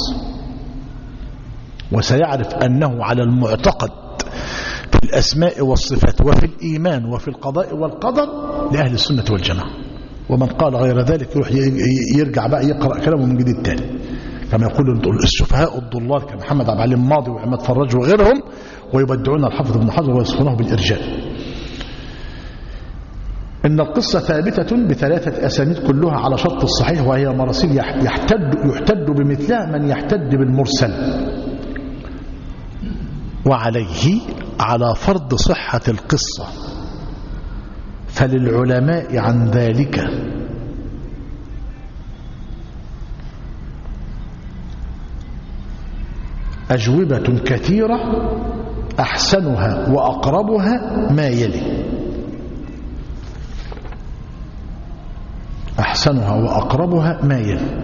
وسيعرف أنه على المعتقد في الأسماء والصفات وفي الإيمان وفي القضاء والقدر لأهل السنة والجماعة. ومن قال غير ذلك يروح يرجع بقى يقرأ كلامه من جديد تاني، كما يقول السفهاء الضلال كمحمد عبد العليم ماضي وعماد فراج وغيرهم، ويبدعون الحافظ ابن حجر ويصفونه بالإرجاء. إن القصة ثابتة بثلاثة أسانيد كلها على شرط الصحيح، وهي مراسيل يحتج بمثلها من يحتج بالمرسل، وعليه على فرض صحة القصة فللعلماء عن ذلك أجوبة كثيرة أحسنها وأقربها ما يلي. أحسنها وأقربها ما يلي: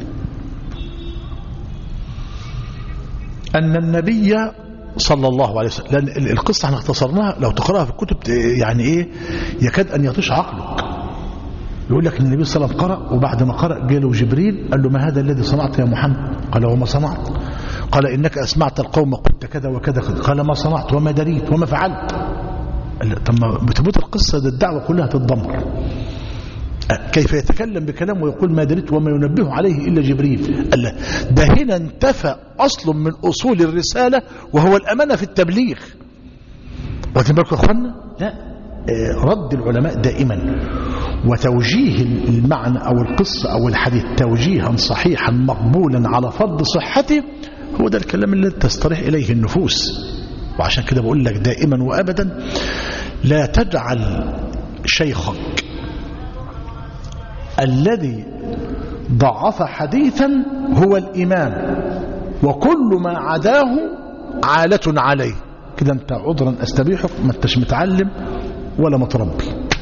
أن النبي صلى الله عليه وسلم، لأن القصة احنا اختصرناها لو تقرأها في الكتب يعني إيه يكاد أن يطيش عقلك. يقول لك أن النبي صلى الله عليه وسلم قرأ، وبعد ما قرأ جاله جبريل قال له: ما هذا الذي صنعت يا محمد؟ قال: وما صنعت؟ قال: إنك أسمعت القوم قلت كذا وكذا. قال: ما صنعت وما دريت وما فعلت. طب ما بتموت القصة ده الدعوة كلها تتدمر. كيف يتكلم بكلام ويقول ما دريت وما ينبه عليه إلا جبريل؟ قال: ده هنا انتفى أصل من أصول الرسالة وهو الأمانة في التبليغ. واخدين بالكم يا اخوانا؟ لا، رد العلماء دائما وتوجيه المعنى أو القصة أو الحديث توجيها صحيحا مقبولا على فرض صحته، هو ده الكلام اللي تستريح إليه النفوس. وعشان كده بقول لك دائما وأبدا لا تجعل شيخك الذي ضعف حديثا هو الإمام وكل ما عداه عالة عليه. كده انت عذرا استبيحك، ما انتش متعلم ولا متربي.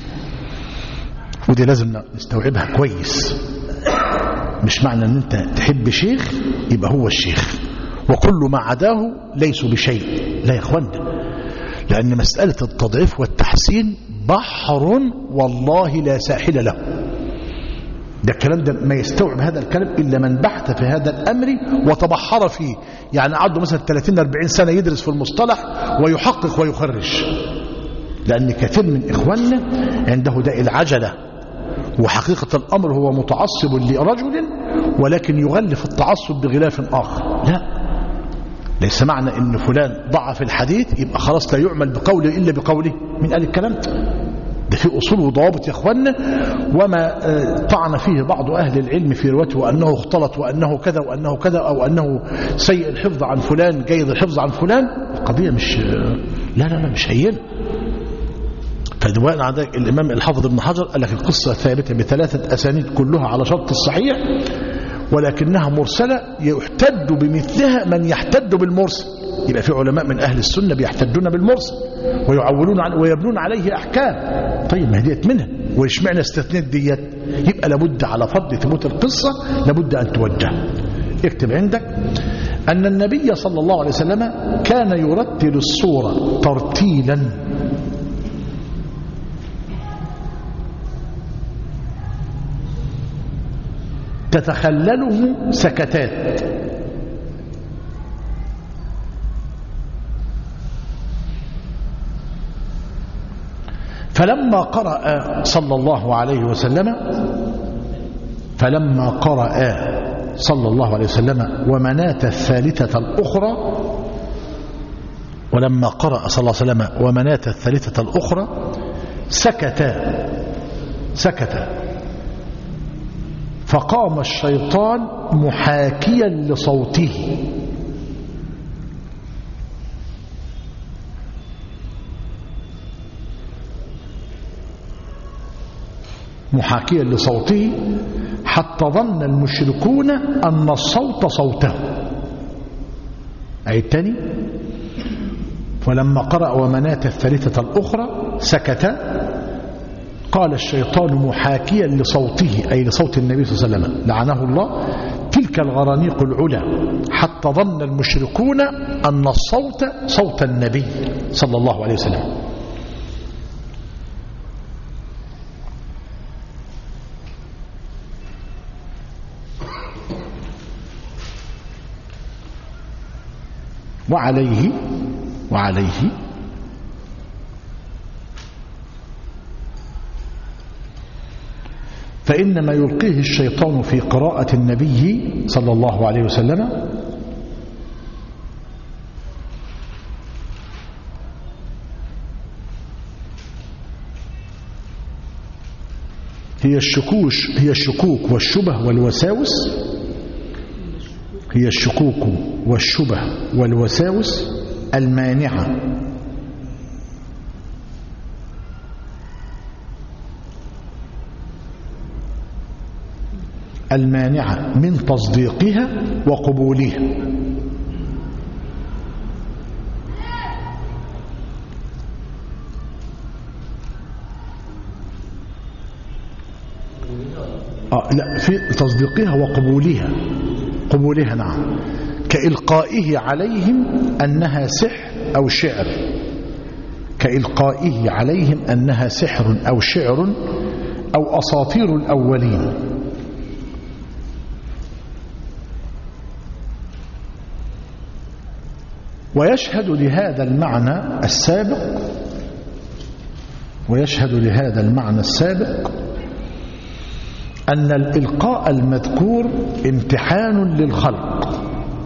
ودي لازم نستوعبها كويس. مش معنى ان انت تحب شيخ يبقى هو الشيخ وكل ما عداه ليس بشيء، لا يا اخوانا. لان مسألة التضعيف والتحسين بحر والله لا ساحل له. ده الكلام ده ما يستوعب هذا الكلام إلا من بحث في هذا الأمر وتبحر فيه. يعني عنده مثلا 30-40 سنة يدرس في المصطلح ويحقق ويخرج. لأن كثير من إخواننا عنده داء العجلة وحقيقة الأمر هو متعصب لرجل ولكن يغلف التعصب بغلاف آخر. لا، ليس معنى ان فلان ضعف الحديث يبقى خلاص لا يعمل بقوله إلا بقوله. من قال الكلام ده؟ في أصول وضوابط يا اخوانا، وما طعن فيه بعض أهل العلم في روايته وأنه اختلط وأنه كذا وأنه كذا أو أنه سيء الحفظ عن فلان جيد الحفظ عن فلان، القضية مش لا مش هينة. فدواء عندك الإمام الحافظ ابن حجر قال لك القصة ثابتة ب3 أسانيد كلها على شرط الصحيح، ولكنها مرسلة يحتد بمثلها من يحتد بالمرسل. يبقى في علماء من أهل السنة بيحتدون بالمرسل ويعولون ويبنون عليه أحكام. طيب ما هديت منها، ويشمعنا استثنيت ديت؟ يبقى لابد على فرض ثبوت القصة لابد أن توجه. اكتب عندك أن النبي صلى الله عليه وسلم كان يرتل السورة ترتيلا تتخلله سكتات. فلما قرأ صلى الله عليه وسلم ومناة الثالثة الأخرى، ولما قرأ صلى الله عليه وسلم ومناة الثالثة الأخرى سكت فقام الشيطان محاكيا لصوته حتى ظن المشركون أن الصوت صوته. أي الثاني، ولما قرأ ومناة الثالثة الأخرى سكت، قال الشيطان محاكيا لصوته أي لصوت النبي صلى الله عليه وسلم لعنه الله: تلك الغرانيق العلا، حتى ظن المشركون أن الصوت صوت النبي صلى الله عليه وسلم. وعليه فإنما يلقيه الشيطان في قراءة النبي صلى الله عليه وسلم هي الشكوك والشبه والوساوس، هي الشكوك والشبه والوساوس المانعة من تصديقها وقبولها. لا، في تصديقها وقبولها. قبولها نعم، كإلقائه عليهم أنها سحر أو شعر، كإلقائه عليهم أنها سحر أو شعر أو أساطير الأولين. ويشهد لهذا المعنى السابق أن الإلقاء المذكور امتحان للخلق،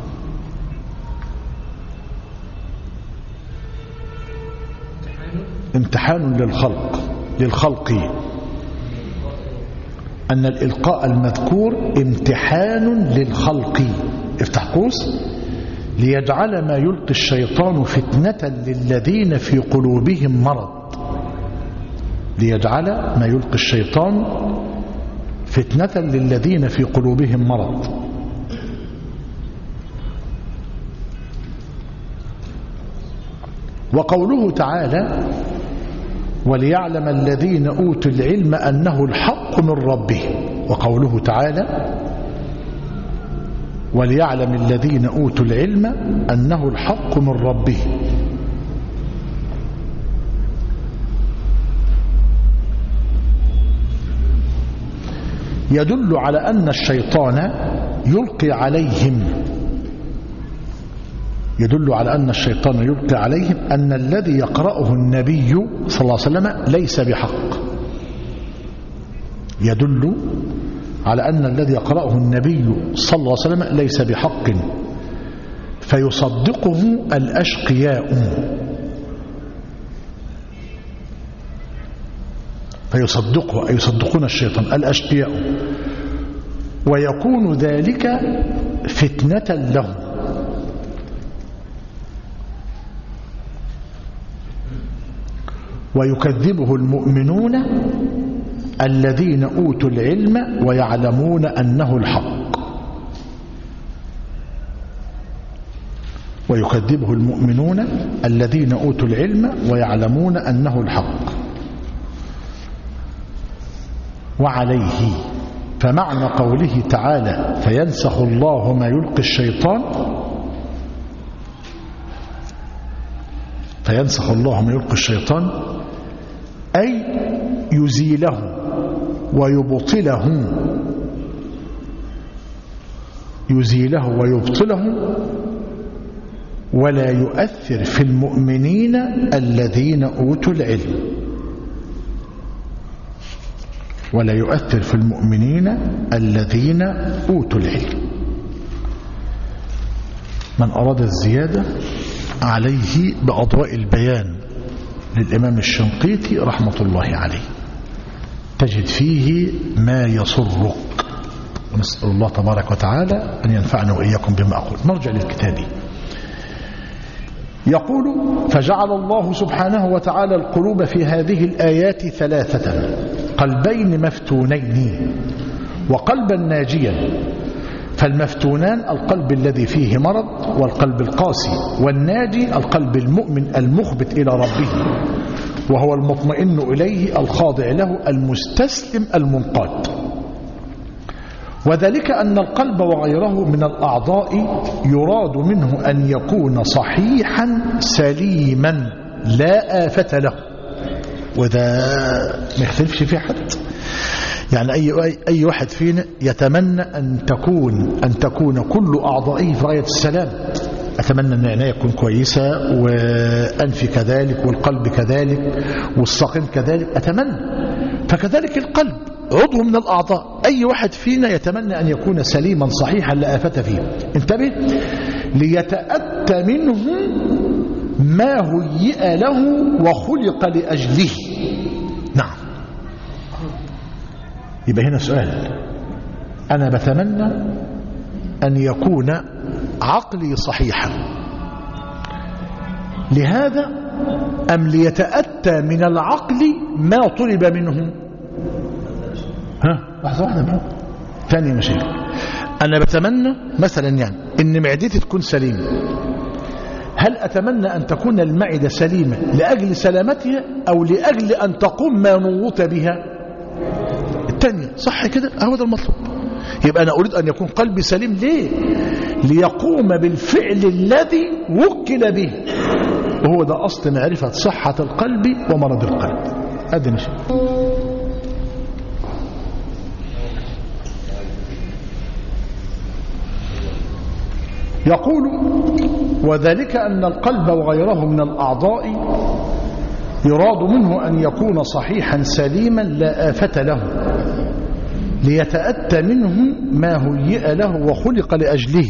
أن الإلقاء المذكور امتحان للخلق. افتح قوس: ليجعل ما يلقي الشيطان فتنة للذين في قلوبهم مرض. ليجعل ما يلقي الشيطان فتنة للذين في قلوبهم مرض. وقوله تعالى: وليعلم الذين أوتوا العلم أنه الحق من ربهم. وقوله تعالى: وليعلم الذين أوتوا العلم أنه الحق من ربهم. يدل على أن الشيطان يلقي عليهم أن الذي يقرأه النبي صلى الله عليه وسلم ليس بحق، يدل على أن الذي يقرأه النبي صلى الله عليه وسلم ليس بحق، فيصدقه الأشقياء، فيصدقه أي يصدقون الشيطان الأشقياء، ويكون ذلك فتنة له. ويكذبه المؤمنون الذين أوتوا العلم ويعلمون أنه الحق. ويكذبه المؤمنون الذين أوتوا العلم ويعلمون أنه الحق. وعليه، فمعنى قوله تعالى فينسخ الله ما يلقي الشيطان، فينسخ الله ما يلقي الشيطان أي يزيله ويبطله، يزيله ويبطله، ولا يؤثر في المؤمنين الذين أوتوا العلم، ولا يؤثر في المؤمنين الذين أوتوا العلم. من أراد الزيادة عليه بأضواء البيان للإمام الشنقيطي رحمة الله عليه، تجد فيه ما يسرك، ونسأل الله تبارك وتعالى أن ينفعنا وإياكم بما أقول. نرجع للكتاب. يقول فجعل الله سبحانه وتعالى القلوب في هذه الآيات ثلاثة: قلبين مفتونين وقلبا ناجيا. فالمفتونان القلب الذي فيه مرض والقلب القاسي، والناجي القلب المؤمن المخبت إلى ربه وهو المطمئن إليه الخاضع له المستسلم المنقاد. وذلك أن القلب وغيره من الأعضاء يراد منه أن يكون صحيحا سليما لا آفة له، وذا ما يختلفش فيه حد. يعني أي واحد فينا يتمنى أن تكون كل أعضائه في غاية السلام. أتمنى أن عينيه تكون كويسة، وأنفي كذلك، والقلب كذلك، والساقين كذلك، أتمنى. فكذلك القلب عضو من الأعضاء، أي واحد فينا يتمنى أن يكون سليما صحيحا لا آفة فيه. انتبه، ليتأتى منه ما هيئ له وخلق لأجله. نعم، يبقى هنا سؤال: أنا بتمنى أن يكون عقلي صحيحا، لهذا أم ليتأتى من العقل ما طلب منه؟ لحظة واحدة معه. ثانية مشاكل. أنا بتمنى مثلا يعني إن معدتي تكون سليمة، هل أتمنى أن تكون المعدة سليمة لأجل سلامتها أو لأجل أن تقوم ما نوط بها؟ الثانية، صح كده؟ هو ده المطلوب. يبقى أنا أريد أن يكون قلبي سليم. ليه؟ ليقوم بالفعل الذي وكل به، وهو ده أصل معرفة صحة القلب ومرض القلب. هذا مشي. يقول وذلك أن القلب وغيره من الأعضاء يراد منه أن يكون صحيحا سليما لا آفة له، ليتأتى منه ما هيئ له وخلق لأجله.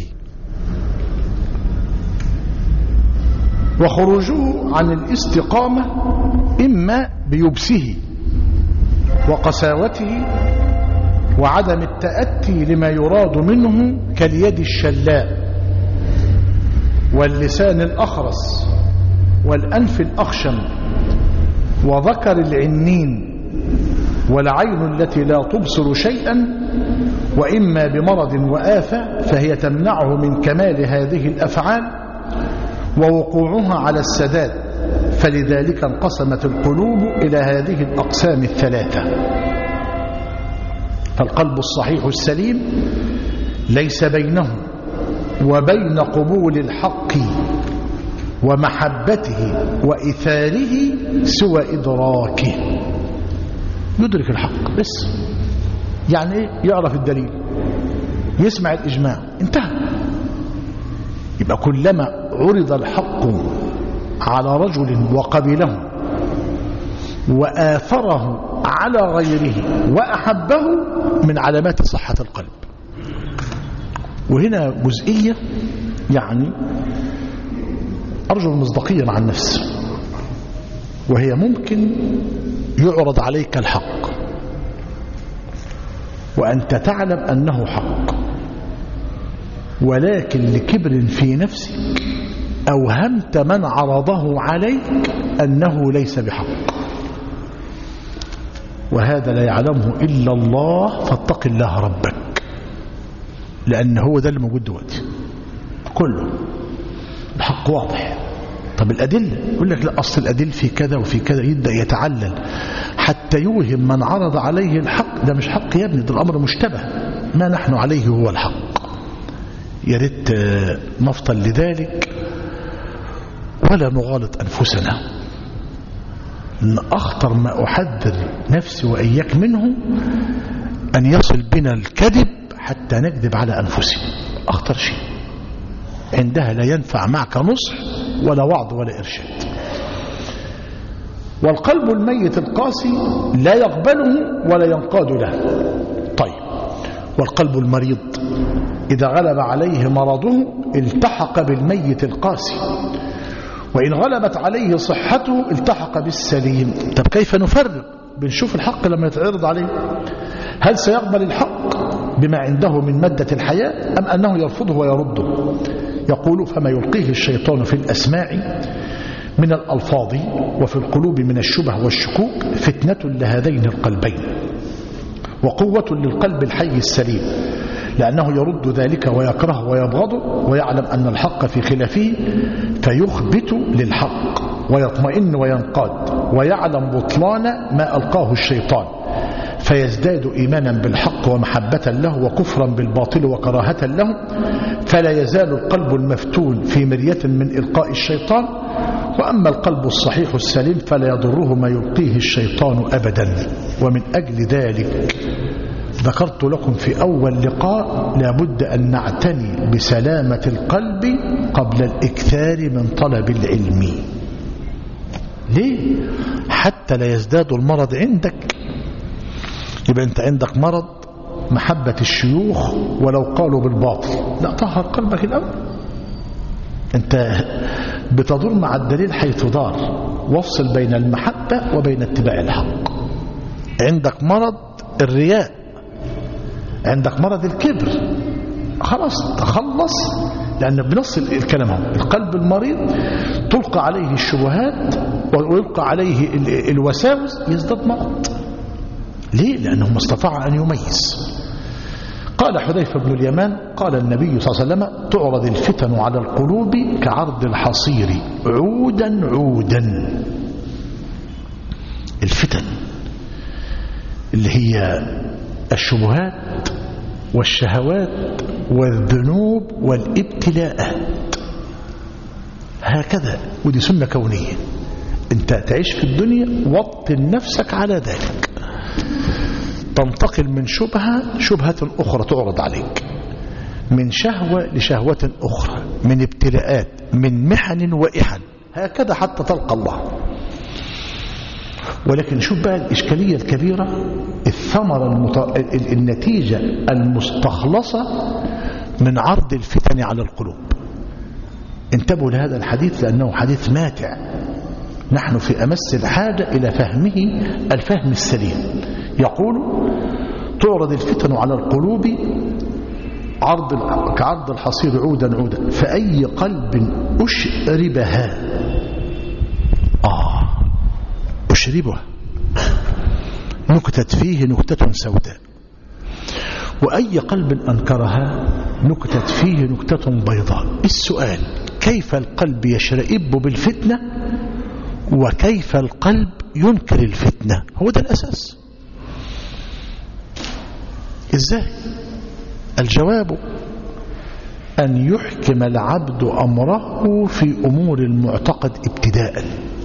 وخروجه عن الاستقامة إما بيبسه وقساوته وعدم التأتي لما يراد منه، كاليد الشلاء واللسان الأخرس والأنف الأخشم وذكر العنين والعين التي لا تبصر شيئا، وإما بمرض وآفة فهي تمنعه من كمال هذه الأفعال ووقوعها على السداد. فلذلك انقسمت القلوب إلى هذه الأقسام الثلاثة. فالقلب الصحيح السليم ليس بينه وبين قبول الحق ومحبته وإثاره سوى إدراكه. يدرك الحق بس، يعني إيه؟ يعرف الدليل، يسمع الإجماع، انتهى. يبقى كلما عرض الحق على رجل وقبله وآثره على غيره وأحبه من علامات صحة القلب. وهنا جزئية يعني أرجو المصداقية مع النفس، وهي ممكن يعرض عليك الحق وأنت تعلم أنه حق، ولكن لكبر في نفسك أوهمت من عرضه عليك أنه ليس بحق، وهذا لا يعلمه إلا الله، فاتق الله ربك، لأن هو ده اللي موجود دلوقتي كله الحق واضح. طب الأدلة يقول لك لا أصل الأدلة في كذا وفي كذا، يبدأ يتعلل حتى يوهم من عرض عليه الحق ده مش حق يا ابني، ده الأمر مشتبه، ما نحن عليه هو الحق. يا ريت نفطن لذلك ولا نغالط أنفسنا. إن أخطر ما أحذر نفسي وإياك منه أن يصل بنا الكذب حتى نكذب على أنفسنا، أخطر شيء. عندها لا ينفع معك نصح ولا وعظ ولا إرشاد. والقلب الميت القاسي لا يقبله ولا ينقاد له. طيب، والقلب المريض إذا غلب عليه مرضه التحق بالميت القاسي، وإن غلبت عليه صحته التحق بالسليم. طب كيف نفرق؟ بنشوف الحق لما يتعرض عليه، هل سيقبل الحق بما عنده من مادة الحياة أم أنه يرفضه ويرده؟ يقول: فما يلقيه الشيطان في الأسماع من الألفاظ وفي القلوب من الشبه والشكوك فتنة لهذين القلبين وقوة للقلب الحي السليم، لأنه يرد ذلك ويكره ويبغضه ويعلم أن الحق في خلافه، فيخبت للحق ويطمئن وينقاد، ويعلم بطلان ما ألقاه الشيطان، فيزداد إيمانا بالحق ومحبة له وكفرا بالباطل وكراهة له، فلا يزال القلب المفتون في مرية من إلقاء الشيطان. وأما القلب الصحيح السليم فلا يضره ما يلقيه الشيطان أبدا. ومن أجل ذلك ذكرت لكم في أول لقاء لابد أن نعتني بسلامة القلب قبل الإكثار من طلب العلم. ليه؟ حتى لا يزداد المرض عندك. يبقى أنت عندك مرض محبة الشيوخ ولو قالوا بالباطل، لا، طهر قلبك الأول. أنت بتدور مع الدليل حيث دار، وافصل بين المحبة وبين اتباع الحق. عندك مرض الرياء، عندك مرض الكبر، خلاص تخلص، لأن بنص الكلام هو القلب المريض تلقى عليه الشبهات ويلقى عليه الوساوس، يزداد مرض. ليه؟ لأنه ما استطاع أن يميز. قال حذيفة بن اليمان قال النبي صلى الله عليه وسلم: تعرض الفتن على القلوب كعرض الحصير عودا عودا. الفتن اللي هي الشبهات والشهوات والذنوب والابتلاءات، هكذا، ودي سنة كونية. انت تعيش في الدنيا وطن نفسك على ذلك، تنتقل من شبهة أخرى تعرض عليك، من شهوة لشهوة أخرى، من ابتلاءات، من محن وإحن، هكذا حتى تلقى الله. ولكن شوف بقى الإشكالية الكبيرة، الثمرة النتيجة المستخلصة من عرض الفتن على القلوب. انتبهوا لهذا الحديث لأنه حديث ماتع، نحن في أمس الحاجة إلى فهمه الفهم السليم. يقول: تعرض الفتن على القلوب كعرض الحصير عودا عودا، فأي قلب أشربها أشربها نكتت فيه نكتة سوداء، وأي قلب أنكرها نكتت فيه نكتة بيضاء. السؤال: كيف القلب يشرئب بالفتنة وكيف القلب ينكر الفتنة؟ هو ده الأساس. إزاي؟ الجواب أن يحكم العبد أمره في أمور المعتقد ابتداء.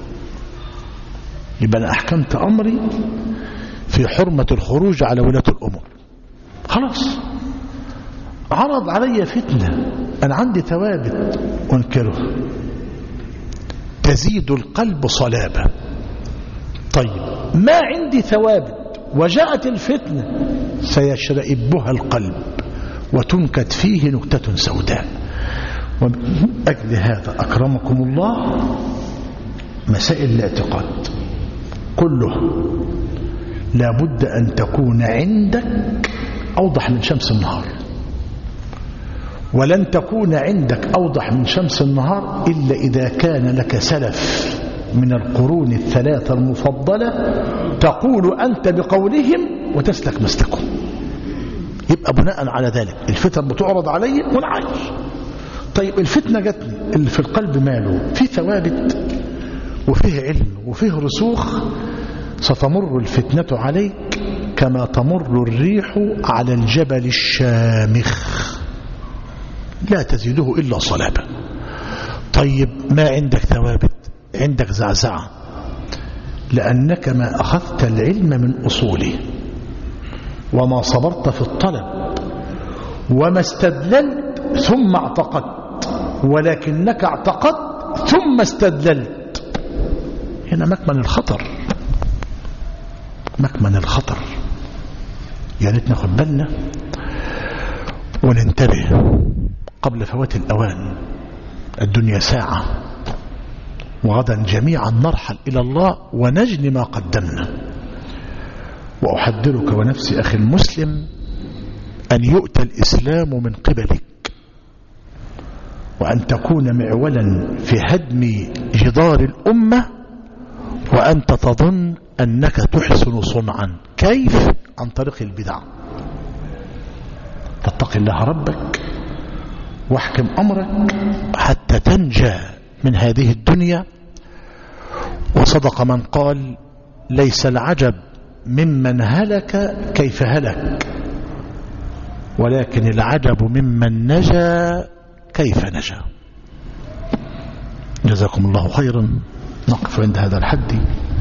يبقى أنا أحكمت أمري في حرمة الخروج على ولاة الأمور، خلاص. عرض علي فتنة، أنا عندي ثوابت أنكره، تزيد القلب صلابة. طيب، ما عندي ثوابت وجاءت الفتنة سيشرئبها القلب وتنكت فيه نكتة سوداء. ومن أجل هذا أكرمكم الله مسائل الاعتقاد كله لابد أن تكون عندك أوضح من شمس النهار، ولن تكون عندك أوضح من شمس النهار إلا إذا كان لك سلف من القرون الثلاثة المفضلة تقول أنت بقولهم وتسلك مسلكهم. يبقى بناء على ذلك الفتن بتعرض علي وأنا عايش. طيب الفتنة جاتني، اللي في القلب ماله؟ في ثوابت وفيه علم وفيه رسوخ. ستمر الفتنة عليك كما تمر الريح على الجبل الشامخ لا تزيده إلا صلابة. طيب ما عندك ثوابت؟ عندك زعزعة، لأنك ما أخذت العلم من أصوله وما صبرت في الطلب وما استدللت ثم اعتقدت، ولكنك اعتقدت ثم استدللت. هنا مكمن الخطر، مكمن الخطر. يا ريت ناخد بالنا وننتبه قبل فوات الأوان. الدنيا ساعة، وغدا جميعا نرحل إلى الله ونجني ما قدمنا. وأحذرك ونفسي أخي المسلم أن يؤتى الإسلام من قبلك وأن تكون معولا في هدم جدار الأمة وأنت تظن أنك تحسن صنعا. كيف؟ عن طريق البدع. تتقي الله ربك واحكم أمرك حتى تنجى من هذه الدنيا. وصدق من قال ليس العجب ممن هلك كيف هلك، ولكن العجب ممن نجا كيف نجا. جزاكم الله خيرا. نقف عند هذا الحد.